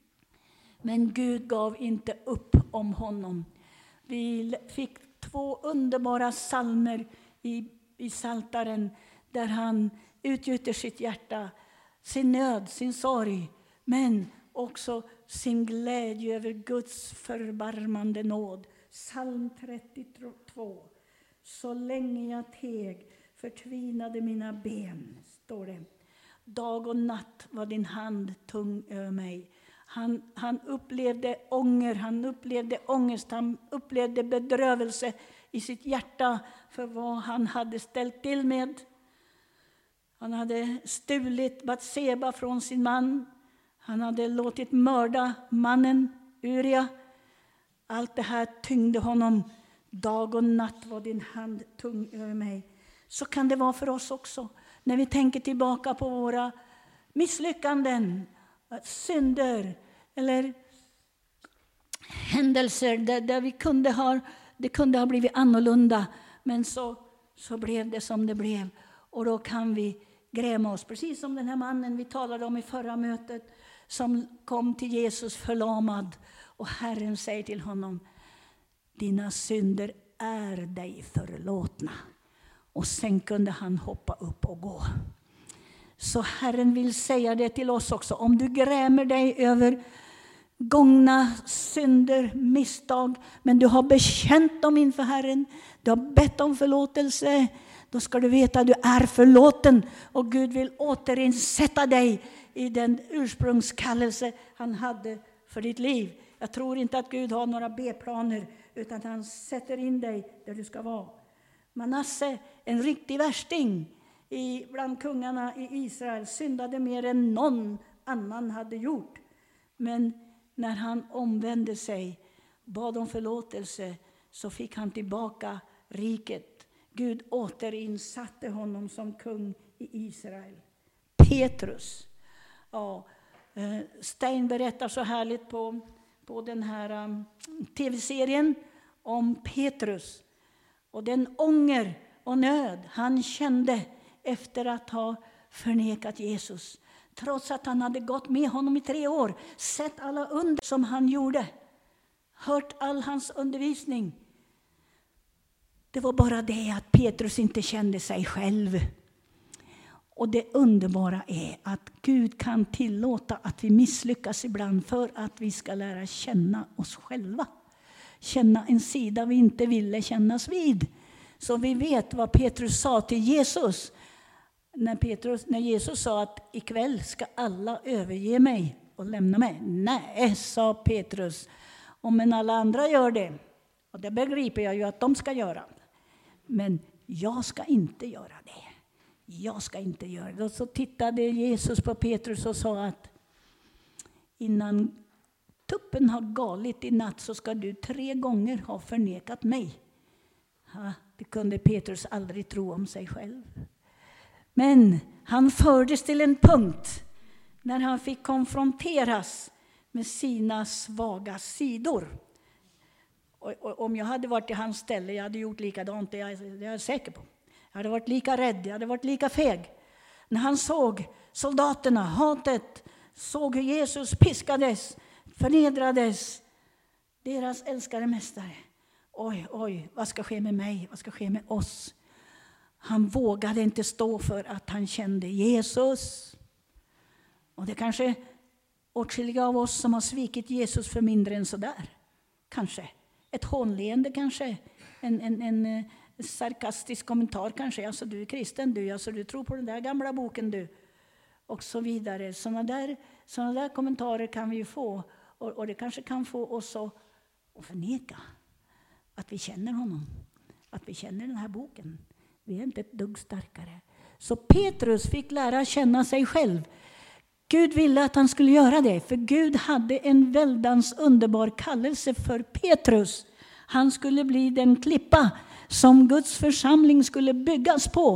Men Gud gav inte upp om honom. Vi fick två underbara psalmer i, i Psaltaren där han utgjuter sitt hjärta, sin nöd, sin sorg, men också sin glädje över Guds förbarmande nåd. Psalm trettiotvå. Så länge jag teg förtvinade mina ben, står det. Dag och natt var din hand tung över mig. Han, han upplevde ånger, han upplevde ångest, han upplevde bedrövelse i sitt hjärta för vad han hade ställt till med. Han hade stulit Batseba från sin man. Han hade låtit mörda mannen Uria. Allt det här tyngde honom. Dag och natt var din hand tung över mig. Så kan det vara för oss också. När vi tänker tillbaka på våra misslyckanden, synder eller händelser där, där vi kunde ha, det kunde ha blivit annorlunda. Men så, så blev det som det blev. Och då kan vi gräma oss. Precis som den här mannen vi talade om i förra mötet. Som kom till Jesus förlamad. Och Herren säger till honom: dina synder är dig förlåtna. Och sen kunde han hoppa upp och gå. Så Herren vill säga det till oss också. Om du grämer dig över gångna synder, misstag, men du har bekänt dem inför Herren, du har bett om förlåtelse, då ska du veta att du är förlåten. Och Gud vill återinsätta dig i den ursprungskallelse han hade för ditt liv. Jag tror inte att Gud har några B-planer, utan han sätter in dig där du ska vara. Manasse, en riktig värsting i, bland kungarna i Israel, syndade mer än någon annan hade gjort. Men när han omvände sig, bad om förlåtelse, så fick han tillbaka riket. Gud återinsatte honom som kung i Israel. Petrus. Ja, Stein berättar så härligt på, på den här um, tv-serien om Petrus. Och den ånger och nöd han kände efter att ha förnekat Jesus. Trots att han hade gått med honom i tre år. Sett alla under som han gjorde. Hört all hans undervisning. Det var bara det att Petrus inte kände sig själv. Och det underbara är att Gud kan tillåta att vi misslyckas ibland för att vi ska lära känna oss själva. Känna en sida vi inte ville kännas vid. Så vi vet vad Petrus sa till Jesus. När, Petrus, när Jesus sa att ikväll ska alla överge mig och lämna mig. Nej, sa Petrus. Om en alla andra gör det. Och det begriper jag ju att de ska göra. Men jag ska inte göra det. Jag ska inte göra det. Och så tittade Jesus på Petrus och sa att innan tuppen har galit i natt så ska du tre gånger ha förnekat mig. Ja, det kunde Petrus aldrig tro om sig själv. Men han fördes till en punkt när han fick konfronteras med sina svaga sidor. Och, och, om jag hade varit i hans ställe, jag hade gjort likadant, det är jag, det är jag säker på. Jag hade varit lika rädd, jag hade varit lika feg. När han såg soldaterna, hatet, såg hur Jesus piskades, förnedrades, deras älskade mästare. Oj, oj, vad ska ske med mig? Vad ska ske med oss? Han vågade inte stå för att han kände Jesus. Och det kanske åtskilliga av oss som har svikit Jesus för mindre än sådär. Kanske. Ett hånleende kanske. En, en, en sarkastisk kommentar kanske. Alltså du är kristen du. Alltså du tror på den där gamla boken du. Och så vidare. Sådana där, såna där kommentarer kan vi ju få. Och, och det kanske kan få oss att, att förneka. Att vi känner honom. Att vi känner den här boken. Vi är inte ett dugg starkare. Så Petrus fick lära känna sig själv. Gud ville att han skulle göra det. För Gud hade en väldans underbar kallelse för Petrus. Han skulle bli den klippa som Guds församling skulle byggas på.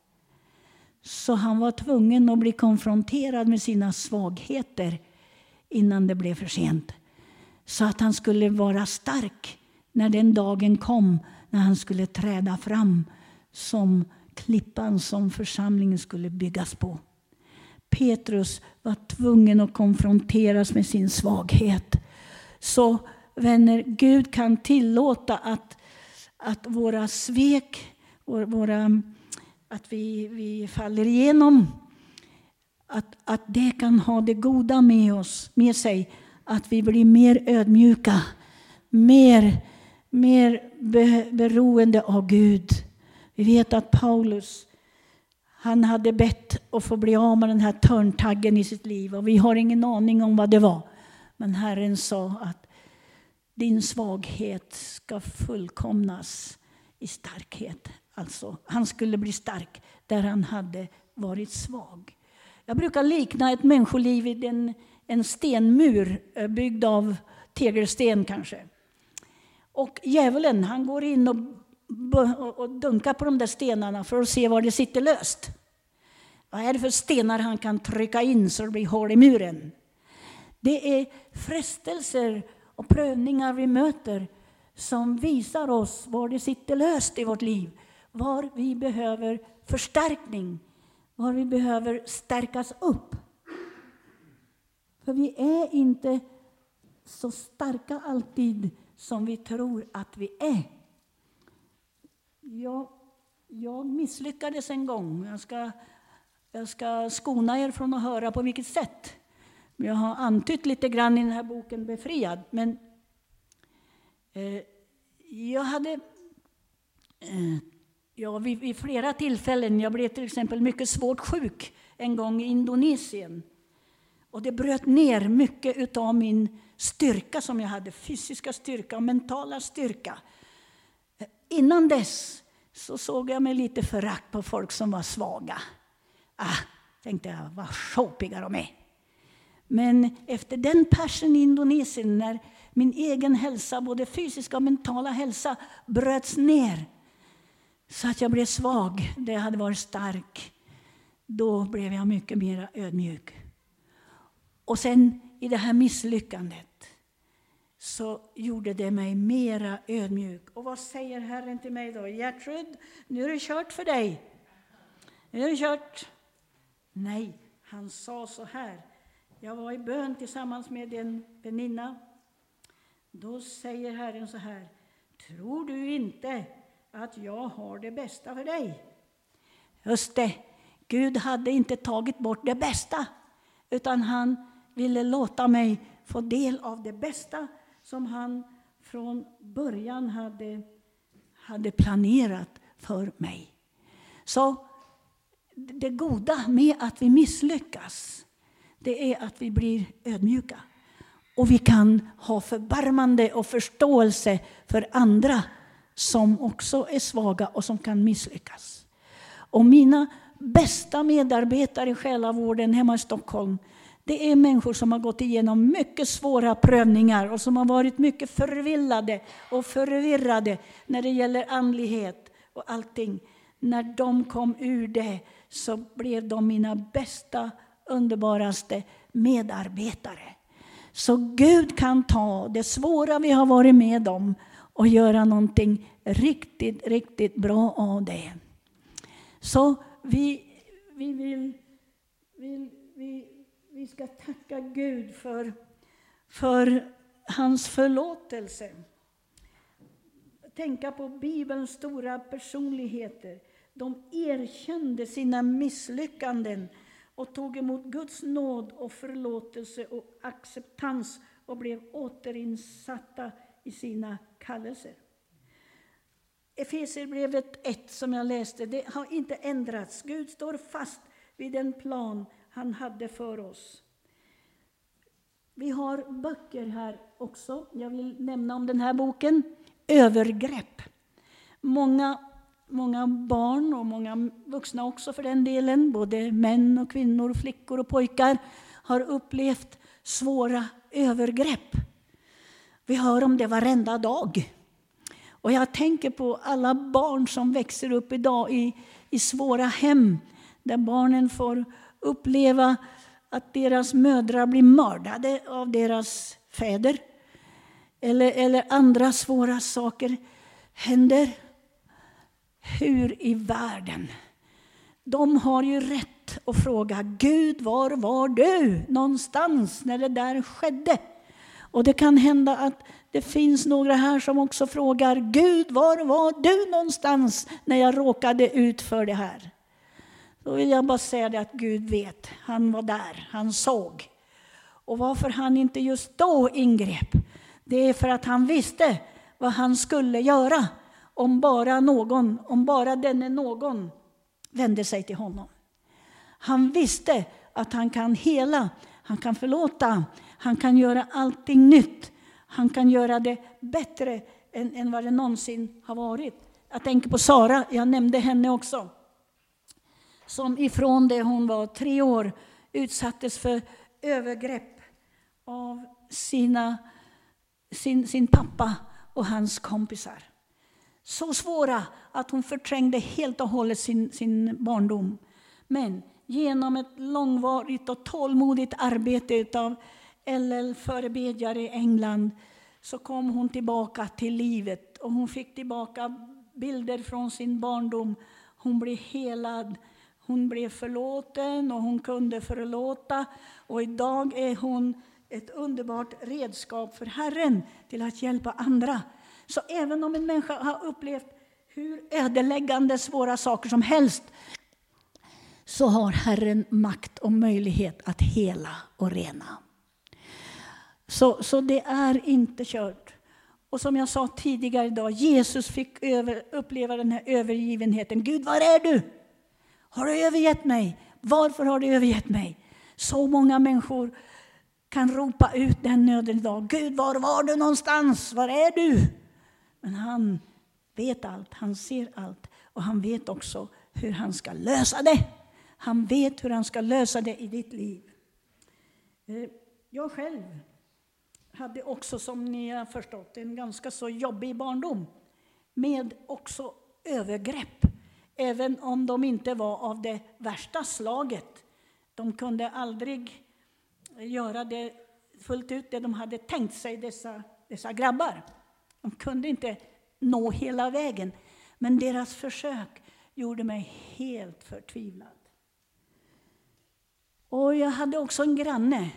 Så han var tvungen att bli konfronterad med sina svagheter innan det blev för sent. Så att han skulle vara stark när den dagen kom när han skulle träda fram som klippan som församlingen skulle byggas på. Petrus var tvungen att konfronteras med sin svaghet. Så vänner, Gud kan tillåta att, att våra svek, våra, att vi, vi faller igenom, att, att det kan ha det goda med oss, med sig, att vi blir mer ödmjuka, mer, mer be, beroende av Gud. Vi vet att Paulus, han hade bett att få bli av med den här törntaggen i sitt liv. Och vi har ingen aning om vad det var. Men Herren sa att din svaghet ska fullkomnas i starkhet. Alltså, han skulle bli stark där han hade varit svag. Jag brukar likna ett människoliv vid en, en stenmur byggd av tegelsten kanske. Och djävulen, han går in och och dunka på de där stenarna för att se var det sitter löst. Vad är det för stenar han kan trycka in så det blir hål i muren? Det är frestelser och prövningar vi möter som visar oss var det sitter löst i vårt liv. Var vi behöver förstärkning. Var vi behöver stärkas upp. För vi är inte så starka alltid som vi tror att vi är. Jag, jag misslyckades en gång. Jag ska, jag ska skona er från att höra på vilket sätt. Jag har antytt lite grann i den här boken Befriad. Men eh, jag hade eh, ja, vid, vid flera tillfällen. Jag blev till exempel mycket svårt sjuk en gång i Indonesien. Och det bröt ner mycket av min styrka som jag hade. Fysiska styrka och mentala styrka. Innan dess så såg jag med lite förakt på folk som var svaga. Ah, tänkte jag, vad sjåpiga de är. Men efter den passion i Indonesien, när min egen hälsa, både fysiska och mentala hälsa, bröts ner så att jag blev svag, det hade varit stark, då blev jag mycket mer ödmjuk. Och sen i det här misslyckandet så gjorde det mig mera ödmjuk. Och vad säger Herren till mig då? Gertrud, nu är det kört för dig. Nu är det kört. Nej, han sa så här. Jag var i bön tillsammans med en väninna. Då säger Herren så här. Tror du inte att jag har det bästa för dig? Just det. Gud hade inte tagit bort det bästa. Utan han ville låta mig få del av det bästa som han från början hade, hade planerat för mig. Så det goda med att vi misslyckas, det är att vi blir ödmjuka. Och vi kan ha förbarmande och förståelse för andra som också är svaga och som kan misslyckas. Och mina bästa medarbetare i själavården hemma i Stockholm, det är människor som har gått igenom mycket svåra prövningar och som har varit mycket förvillade och förvirrade när det gäller andlighet och allting. När de kom ur det så blev de mina bästa, underbaraste medarbetare. Så Gud kan ta det svåra vi har varit med om och göra någonting riktigt, riktigt bra av det. Så vi, vi vill... vill vi, Vi ska tacka Gud för, för hans förlåtelse. Tänka på Bibelns stora personligheter. De erkände sina misslyckanden och tog emot Guds nåd och förlåtelse och acceptans och blev återinsatta i sina kallelser. Efesierbrevet ett som jag läste, det har inte ändrats. Gud står fast vid den plan han hade för oss. Vi har böcker här också. Jag vill nämna om den här boken. Övergrepp. Många, många barn och många vuxna också för den delen. Både män och kvinnor, flickor och pojkar har upplevt svåra övergrepp. Vi hör om det varenda dag. Och jag tänker på alla barn som växer upp idag i, i svåra hem. Där barnen får uppleva att deras mödrar blir mördade av deras fäder. eller, eller andra svåra saker händer, hur i världen? De har ju rätt att fråga Gud, var var du någonstans när det där skedde? Och det kan hända att det finns några här som också frågar Gud, var var du någonstans när jag råkade ut för det här? Då vill jag bara säga det att Gud vet, han var där, han såg. Och varför han inte just då ingrep, det är för att han visste vad han skulle göra om bara någon, om bara denne någon vände sig till honom. Han visste att han kan hela, han kan förlåta, han kan göra allting nytt. Han kan göra det bättre än, än vad det någonsin har varit. Jag tänker på Sara, jag nämnde henne också. Som ifrån det hon var tre år utsattes för övergrepp av sina, sin, sin pappa och hans kompisar. Så svåra att hon förträngde helt och hållet sin, sin barndom. Men genom ett långvarigt och tålmodigt arbete av L L-förebedjare i England så kom hon tillbaka till livet. Och hon fick tillbaka bilder från sin barndom. Hon blev helad. Hon blev förlåten och hon kunde förlåta. Och idag är hon ett underbart redskap för Herren till att hjälpa andra. Så även om en människa har upplevt hur ödeläggande svåra saker som helst, så har Herren makt och möjlighet att hela och rena. Så, så det är inte kört. Och som jag sa tidigare idag, Jesus fick över, uppleva den här övergivenheten. Gud, var är du? Har du övergett mig? Varför har du övergett mig? Så många människor kan ropa ut den nöden idag. Gud, var var du någonstans? Var är du? Men han vet allt, han ser allt. Och han vet också hur han ska lösa det. Han vet hur han ska lösa det i ditt liv. Jag själv hade också, som ni har förstått, en ganska så jobbig barndom. Med också övergrepp. Även om de inte var av det värsta slaget. De kunde aldrig göra det fullt ut det de hade tänkt sig, dessa, dessa grabbar. De kunde inte nå hela vägen. Men deras försök gjorde mig helt förtvivlad. Och jag hade också en granne.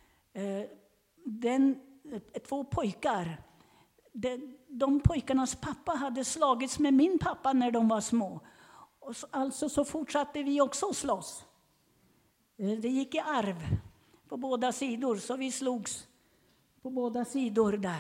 Den, två pojkar. De, de pojkarnas pappa hade slagits med min pappa när de var små. Och så, alltså så fortsatte vi också att slåss. Det gick i arv på båda sidor, så vi slogs på båda sidor där.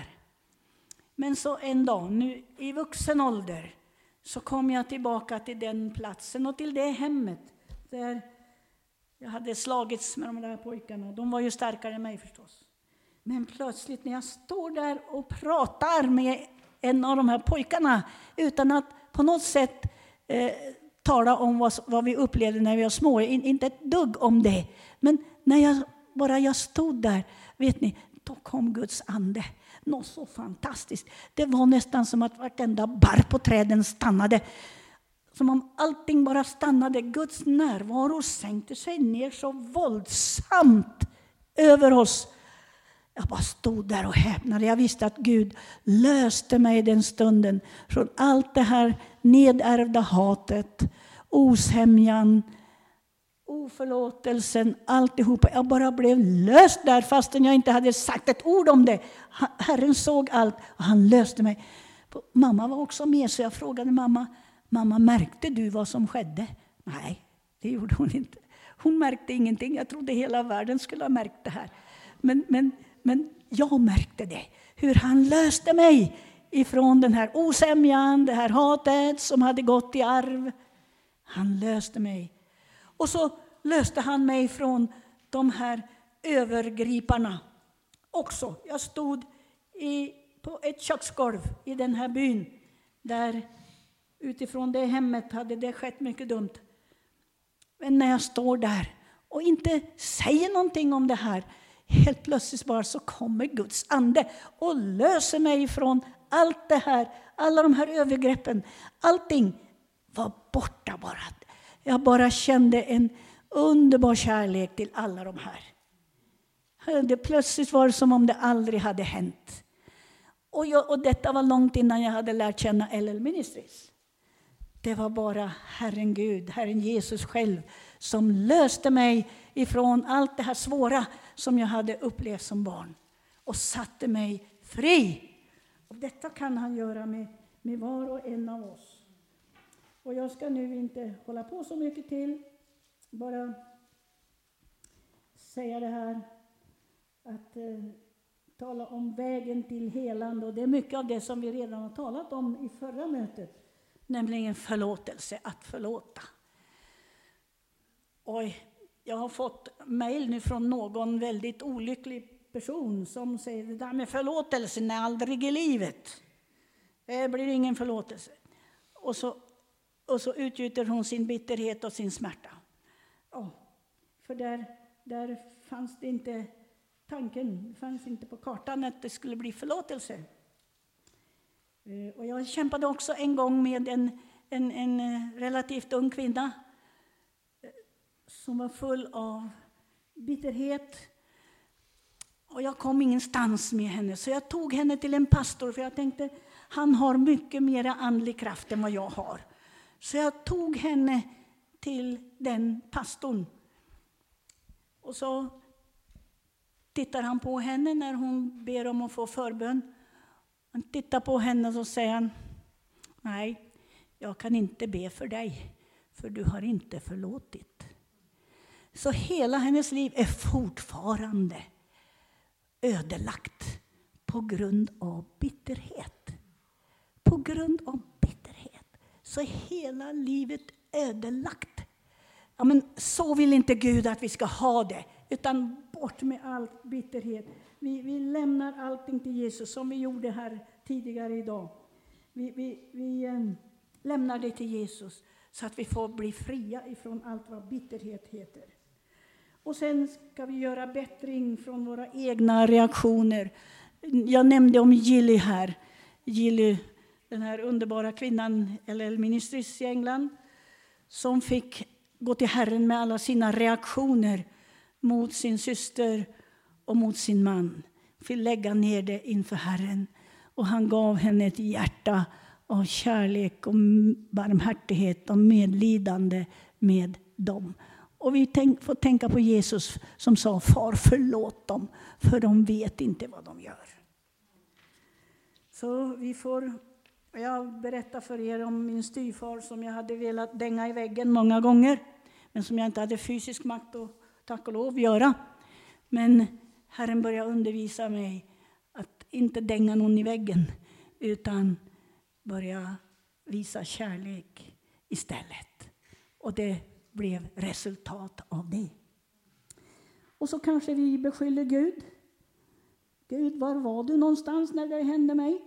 Men så en dag, nu i vuxen ålder, så kom jag tillbaka till den platsen och till det hemmet där jag hade slagits med de där pojkarna. De var ju starkare än mig förstås. Men plötsligt när jag står där och pratar med en av de här pojkarna utan att på något sätt eh, tala om vad, vad vi upplevde när vi var små. In, inte ett dugg om det. Men när jag bara jag stod där, vet ni, då kom Guds ande. Något så fantastiskt. Det var nästan som att vartenda barr på träden stannade. Som om allting bara stannade. Guds närvaro sänkte sig ner så våldsamt över oss. Jag bara stod där och häpnade. Jag visste att Gud löste mig den stunden från allt det här nedärvda hatet, osämjan, oförlåtelsen, alltihopa. Jag bara blev löst där fastän jag inte hade sagt ett ord om det. Herren såg allt och han löste mig. Mamma var också med, så jag frågade mamma, mamma, märkte du vad som skedde? Nej, det gjorde hon inte. Hon märkte ingenting. Jag trodde hela världen skulle ha märkt det här. Men, men, men jag märkte det. Hur han löste mig ifrån den här osämjan, det här hatet som hade gått i arv. Han löste mig. Och så löste han mig från de här övergriparna också. Jag stod i, på ett köksgolv i den här byn. Där utifrån det hemmet hade det skett mycket dumt. Men när jag står där och inte säger någonting om det här, helt plötsligt bara så kommer Guds ande och löser mig från allt det här. Alla de här övergreppen. Allting var borta bara. Jag bara kände en underbar kärlek till alla de här. Det plötsligt var det som om det aldrig hade hänt. Och, jag, och detta var långt innan jag hade lärt känna L L Ministries. Det var bara Herren Gud, Herren Jesus själv, som löste mig ifrån allt det här svåra som jag hade upplevt som barn. Och satte mig fri. Och detta kan han göra med, med var och en av oss. Och jag ska nu inte hålla på så mycket till. Bara säga det här. Att eh, tala om vägen till helande. Och det är mycket av det som vi redan har talat om i förra mötet. Nämligen förlåtelse, att förlåta. Oj, jag har fått mejl nu från någon väldigt olycklig person som säger det där med förlåtelsen är aldrig i livet. Det blir ingen förlåtelse. Och så, och så utgjuter hon sin bitterhet och sin smärta. Ja, för där, där fanns det inte tanken, det fanns inte på kartan att det skulle bli förlåtelse. Och jag kämpade också en gång med en, en, en relativt ung kvinna som var full av bitterhet. Och jag kom ingenstans med henne. Så jag tog henne till en pastor. För jag tänkte, han har mycket mer andlig kraft än vad jag har. Så jag tog henne till den pastorn. Och så tittar han på henne när hon ber om att få förbön. Han tittar på henne och så säger han, nej, jag kan inte be för dig. För du har inte förlåtit. Så hela hennes liv är fortfarande ödelagt på grund av bitterhet. På grund av bitterhet. Så är hela livet ödelagt. Ja, men så vill inte Gud att vi ska ha det. Utan bort med all bitterhet. Vi, vi lämnar allting till Jesus som vi gjorde här tidigare idag. Vi, vi, vi eh, lämnar det till Jesus så att vi får bli fria ifrån allt vad bitterhet heter. Och sen ska vi göra bättring från våra egna reaktioner. Jag nämnde om Gilly här. Gilly, den här underbara kvinnan, L L Ministries i England, som fick gå till Herren med alla sina reaktioner mot sin syster och mot sin man. Fick lägga ner det inför Herren. Och han gav henne ett hjärta av kärlek och barmhärtighet och medlidande med dem. Och vi tänk, får tänka på Jesus som sa, far förlåt dem, för de vet inte vad de gör. Så vi får, jag berättar för er om min styvfar som jag hade velat dänga i väggen många gånger. Men som jag inte hade fysisk makt och tack och lov göra. Men Herren började undervisa mig att inte dänga någon i väggen. Utan börja visa kärlek istället. Och det blev resultat av det. Och så kanske vi beskyller Gud. Gud, var var du någonstans när det hände mig?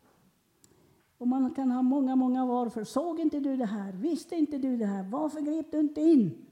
Och man kan ha många, många varför. Såg inte du det här? Visste inte du det här? Varför grep du inte in?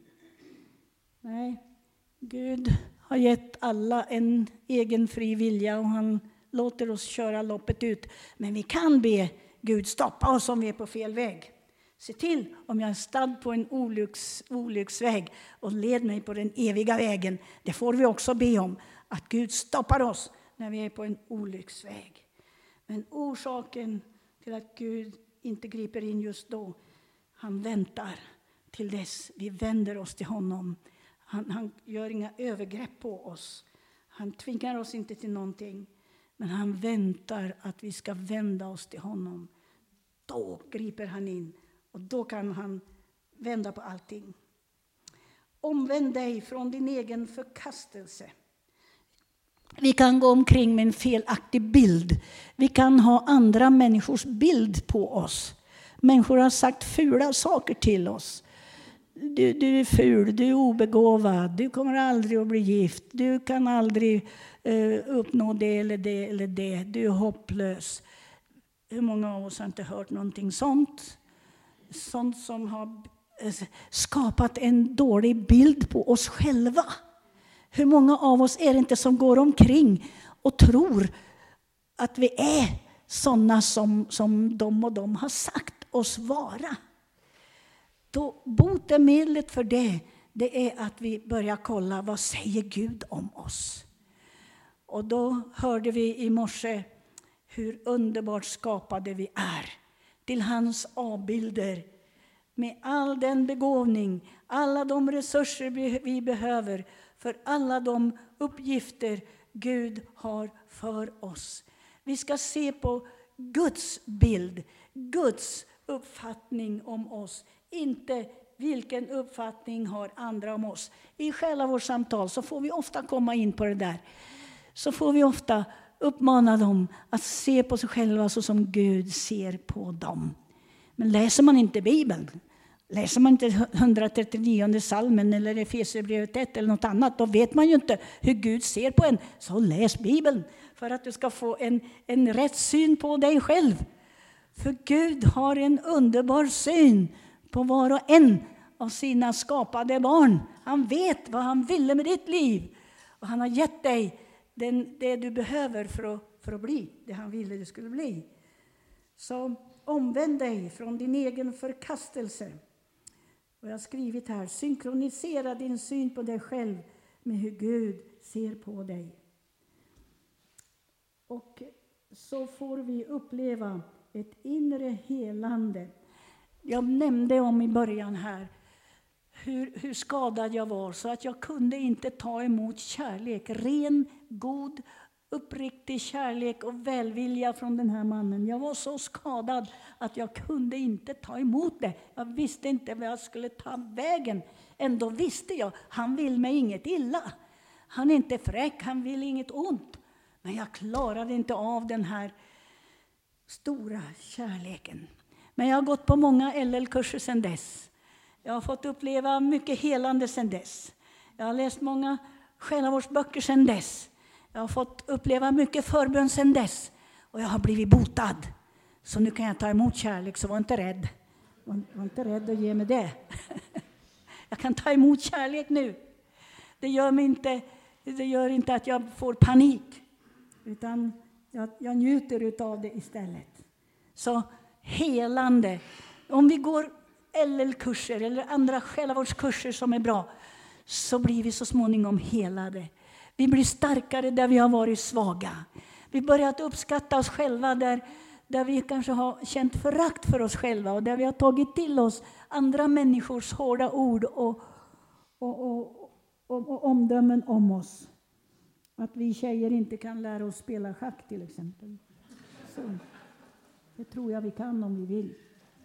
Nej, Gud har gett alla en egen fri vilja och han låter oss köra loppet ut. Men vi kan be Gud stoppa oss om vi är på fel väg. Se till om jag är stad på en olycks, olycksväg och led mig på den eviga vägen. Det får vi också be om, att Gud stoppar oss när vi är på en olycksväg. Men orsaken till att Gud inte griper in just då, han väntar till dess vi vänder oss till honom. Han, han gör inga övergrepp på oss. Han tvingar oss inte till någonting. Men han väntar att vi ska vända oss till honom. Då griper han in. Och då kan han vända på allting. Omvänd dig från din egen förkastelse. Vi kan gå omkring med en felaktig bild. Vi kan ha andra människors bild på oss. Människor har sagt fula saker till oss. Du, du är ful, du är obegåvad, du kommer aldrig att bli gift. Du kan aldrig uh, uppnå det eller det eller det. Du är hopplös. Hur många av oss har inte hört någonting sånt? Sånt som har skapat en dålig bild på oss själva. Hur många av oss är det inte som går omkring och tror att vi är sådana som, som de och de har sagt oss vara? Då botemedlet för det, det är att vi börjar kolla vad säger Gud om oss. Och då hörde vi i morse hur underbart skapade vi är. Till hans avbilder. Med all den begåvning, alla de resurser vi behöver för alla de uppgifter Gud har för oss. Vi ska se på Guds bild, Guds uppfattning om oss. Inte vilken uppfattning har andra om oss. I själavårdssamtal så får vi ofta komma in på det där. Så får vi ofta uppmana dem att se på sig själva så som Gud ser på dem. Men läser man inte Bibeln, läser man inte etthundratrettionionde salmen eller Efesierbrevet ett eller något annat, då vet man ju inte hur Gud ser på en. Så läs Bibeln för att du ska få en, en rätt syn på dig själv. För Gud har en underbar syn på var och en av sina skapade barn. Han vet vad han ville med ditt liv. Och han har gett dig den, det du behöver för att, för att bli det han ville du skulle bli. Så omvänd dig från din egen förkastelse. Och jag har skrivit här, synkronisera din syn på dig själv med hur Gud ser på dig. Och så får vi uppleva ett inre helande. Jag nämnde om i början här hur, hur skadad jag var så att jag kunde inte ta emot kärlek. Ren, god, uppriktig kärlek och välvilja från den här mannen. Jag var så skadad att jag kunde inte ta emot det. Jag visste inte vad jag skulle ta vägen. Ändå visste jag, han vill mig inget illa. Han är inte fräck, han vill inget ont. Men jag klarade inte av den här stora kärleken. Men jag har gått på många L L-kurser sedan dess. Jag har fått uppleva mycket helande sedan dess. Jag har läst många själavårdsböcker sedan dess. Jag har fått uppleva mycket förbön sedan dess. Och jag har blivit botad. Så nu kan jag ta emot kärlek, så var inte rädd. Var, var inte rädd att ge mig det. Jag kan ta emot kärlek nu. Det gör mig inte, det gör inte att jag får panik. Utan jag, jag njuter av det istället. Så helande. Om vi går L L-kurser eller andra själavårdskurser som är bra, så blir vi så småningom helade. Vi blir starkare där vi har varit svaga. Vi börjar att uppskatta oss själva där, där vi kanske har känt förakt för oss själva. Och där vi har tagit till oss andra människors hårda ord och, och, och, och, och omdömen om oss. Att vi tjejer inte kan lära oss spela schack till exempel. Så, det tror jag vi kan om vi vill.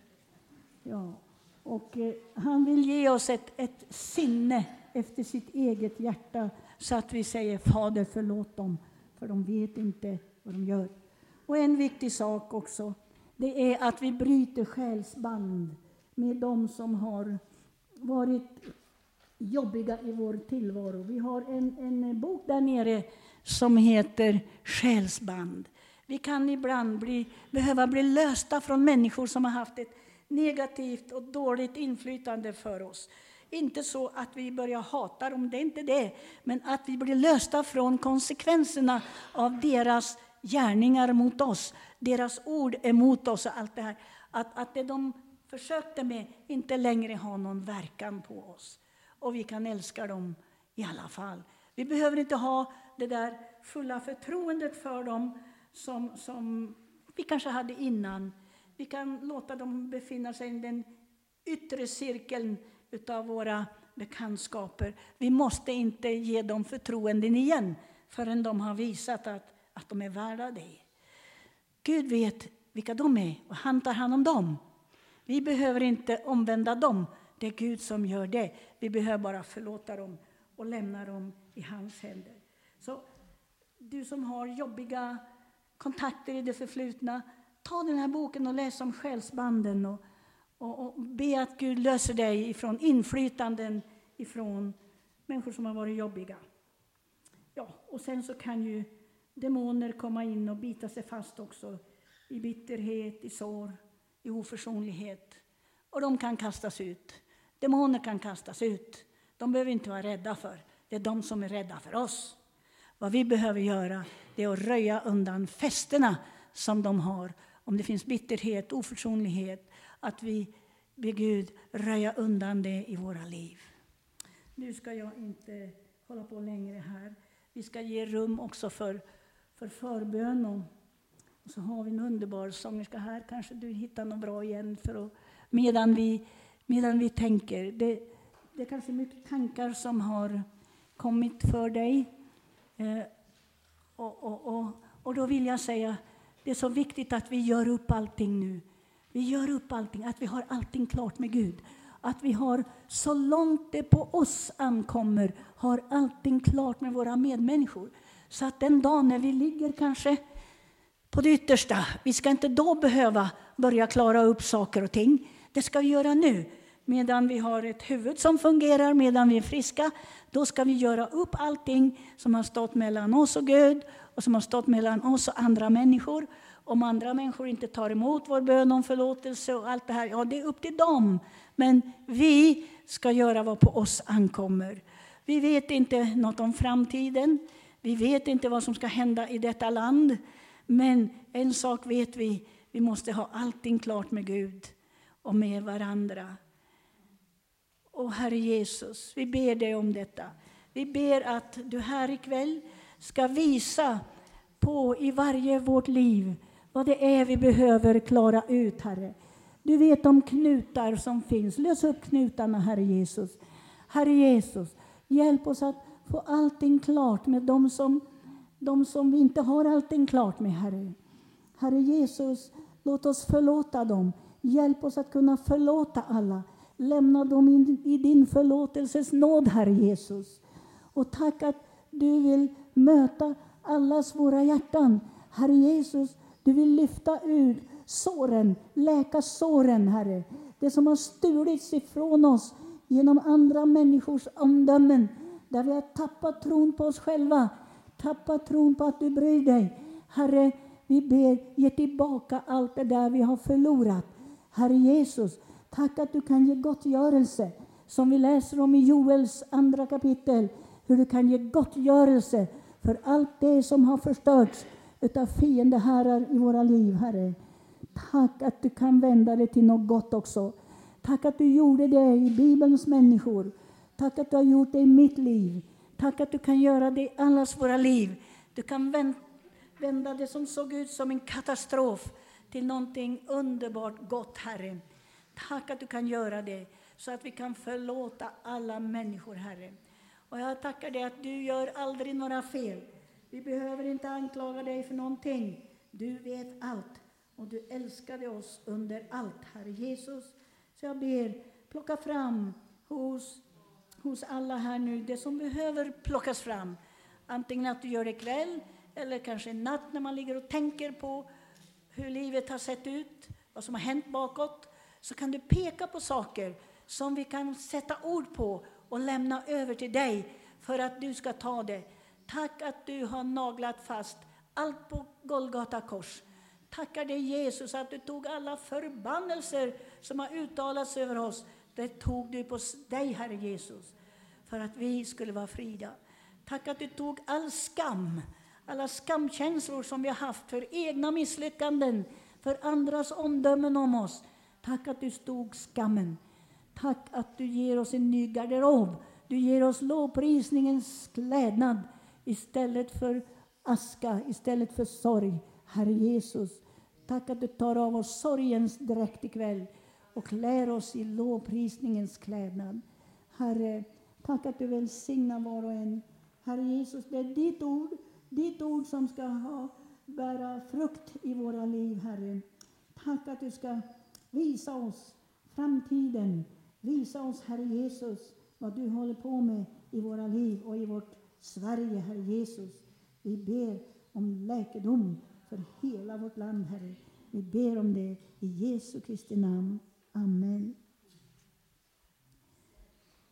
Ja. Och eh, han vill ge oss ett, ett sinne efter sitt eget hjärta. Så att vi säger, Fader förlåt dem. För de vet inte vad de gör. Och en viktig sak också. Det är att vi bryter själsband med de som har varit jobbiga i vår tillvaro. Vi har en, en bok där nere som heter Själsband. Vi kan ibland bli, behöva bli lösta från människor som har haft ett negativt och dåligt inflytande för oss. Inte så att vi börjar hata dem, det är inte det. Men att vi blir lösta från konsekvenserna av deras gärningar mot oss. Deras ord emot oss och allt det här. Att, att det de försökte med inte längre har någon verkan på oss. Och vi kan älska dem i alla fall. Vi behöver inte ha det där fulla förtroendet för dem som, som vi kanske hade innan. Vi kan låta dem befinna sig i den yttre cirkeln utav våra bekantskaper. Vi måste inte ge dem förtroenden igen förrän de har visat att, att de är värda det. Gud vet vilka de är och han tar hand om dem. Vi behöver inte omvända dem. Det är Gud som gör det. Vi behöver bara förlåta dem och lämna dem i hans händer. Så du som har jobbiga kontakter i det förflutna, ta den här boken och läs om själsbanden och, och, och be att Gud löser dig ifrån inflytanden ifrån människor som har varit jobbiga. Ja, och sen så kan ju demoner komma in och bita sig fast också i bitterhet, i sår, i oförsonlighet. Och de kan kastas ut. Demoner kan kastas ut. De behöver inte vara rädda för. Det är de som är rädda för oss. Vad vi behöver göra, det är att röja undan fästena som de har. Om det finns bitterhet, oförsonlighet, att vi ber Gud röja undan det i våra liv. Nu ska jag inte hålla på längre här. Vi ska ge rum också för, för förbön. Och Och så har vi en underbar sångerska här. Kanske du hittar något bra igen. För att, medan, vi, medan vi tänker. Det, det är kanske mycket tankar som har kommit för dig. Eh, och, och, och, och då vill jag säga, det är så viktigt att vi gör upp allting nu. Vi gör upp allting, att vi har allting klart med Gud. Att vi har, så långt det på oss ankommer, har allting klart med våra medmänniskor. Så att den dagen när vi ligger kanske på det yttersta, vi ska inte då behöva börja klara upp saker och ting. Det ska vi göra nu. Medan vi har ett huvud som fungerar, medan vi är friska, då ska vi göra upp allting som har stått mellan oss och Gud och som har stått mellan oss och andra människor. Om andra människor inte tar emot vår bön om förlåtelse och allt det här, ja, det är upp till dem. Men vi ska göra vad på oss ankommer. Vi vet inte något om framtiden. Vi vet inte vad som ska hända i detta land. Men en sak vet vi, vi måste ha allting klart med Gud och med varandra. Och Herre Jesus, vi ber dig om detta. Vi ber att du här ikväll ska visa på i varje vårt liv vad det är vi behöver klara ut, Herre. Du vet om knutar som finns. Lös upp knutarna, Herre Jesus. Herre Jesus, hjälp oss att få allting klart med de som, de som vi inte har allting klart med, Herre. Herre Jesus, låt oss förlåta dem. Hjälp oss att kunna förlåta alla. Lämna dem in i din förlåtelses nåd, Herre Jesus. Och tack att du vill möta allas våra hjärtan. Herre Jesus, du vill lyfta ut såren, läka såren, Herre. Det som har stulits ifrån oss genom andra människors omdömen. Där vi har tappat tron på oss själva. Tappat tron på att du bryr dig. Herre, vi ber, ge tillbaka allt det där vi har förlorat. Herre Jesus, tack att du kan ge gottgörelse. Som vi läser om i Joels andra kapitel. Hur du kan ge gottgörelse för allt det som har förstörts utav fiendeherrar i våra liv, Herre. Tack att du kan vända det till något gott också. Tack att du gjorde det i Bibelns människor. Tack att du har gjort det i mitt liv. Tack att du kan göra det i allas våra liv. Du kan vända det som såg ut som en katastrof till någonting underbart gott, Herre. Tack att du kan göra det så att vi kan förlåta alla människor, Herre. Och jag tackar dig att du gör aldrig några fel. Vi behöver inte anklaga dig för någonting. Du vet allt. Och du älskade oss under allt, Herre Jesus. Så jag ber, plocka fram hos, hos alla här nu det som behöver plockas fram. Antingen att du gör det kväll eller kanske en natt när man ligger och tänker på hur livet har sett ut. Vad som har hänt bakåt. Så kan du peka på saker som vi kan sätta ord på och lämna över till dig för att du ska ta det. Tack att du har naglat fast allt på Golgata kors. Tackar dig Jesus att du tog alla förbannelser som har uttalats över oss. Det tog du på dig, Herre Jesus, för att vi skulle vara frida. Tack att du tog all skam, alla skamkänslor som vi har haft för egna misslyckanden, för andras omdömen om oss. Tack att du stod skammen. Tack att du ger oss en ny garderob. Du ger oss lovprisningens klädnad istället för aska, istället för sorg. Herre Jesus, tack att du tar av oss sorgens dräkt ikväll och klär oss i lovprisningens klädnad. Herre, tack att du välsignar var och en. Herre Jesus, det är ditt ord, ditt ord som ska ha, bära frukt i våra liv, Herre. Tack att du ska visa oss framtiden. Visa oss, Herre Jesus, vad du håller på med i våra liv och i vårt Sverige, Herre Jesus. Vi ber om läkedom för hela vårt land, Herre. Vi ber om det i Jesu Kristi namn. Amen.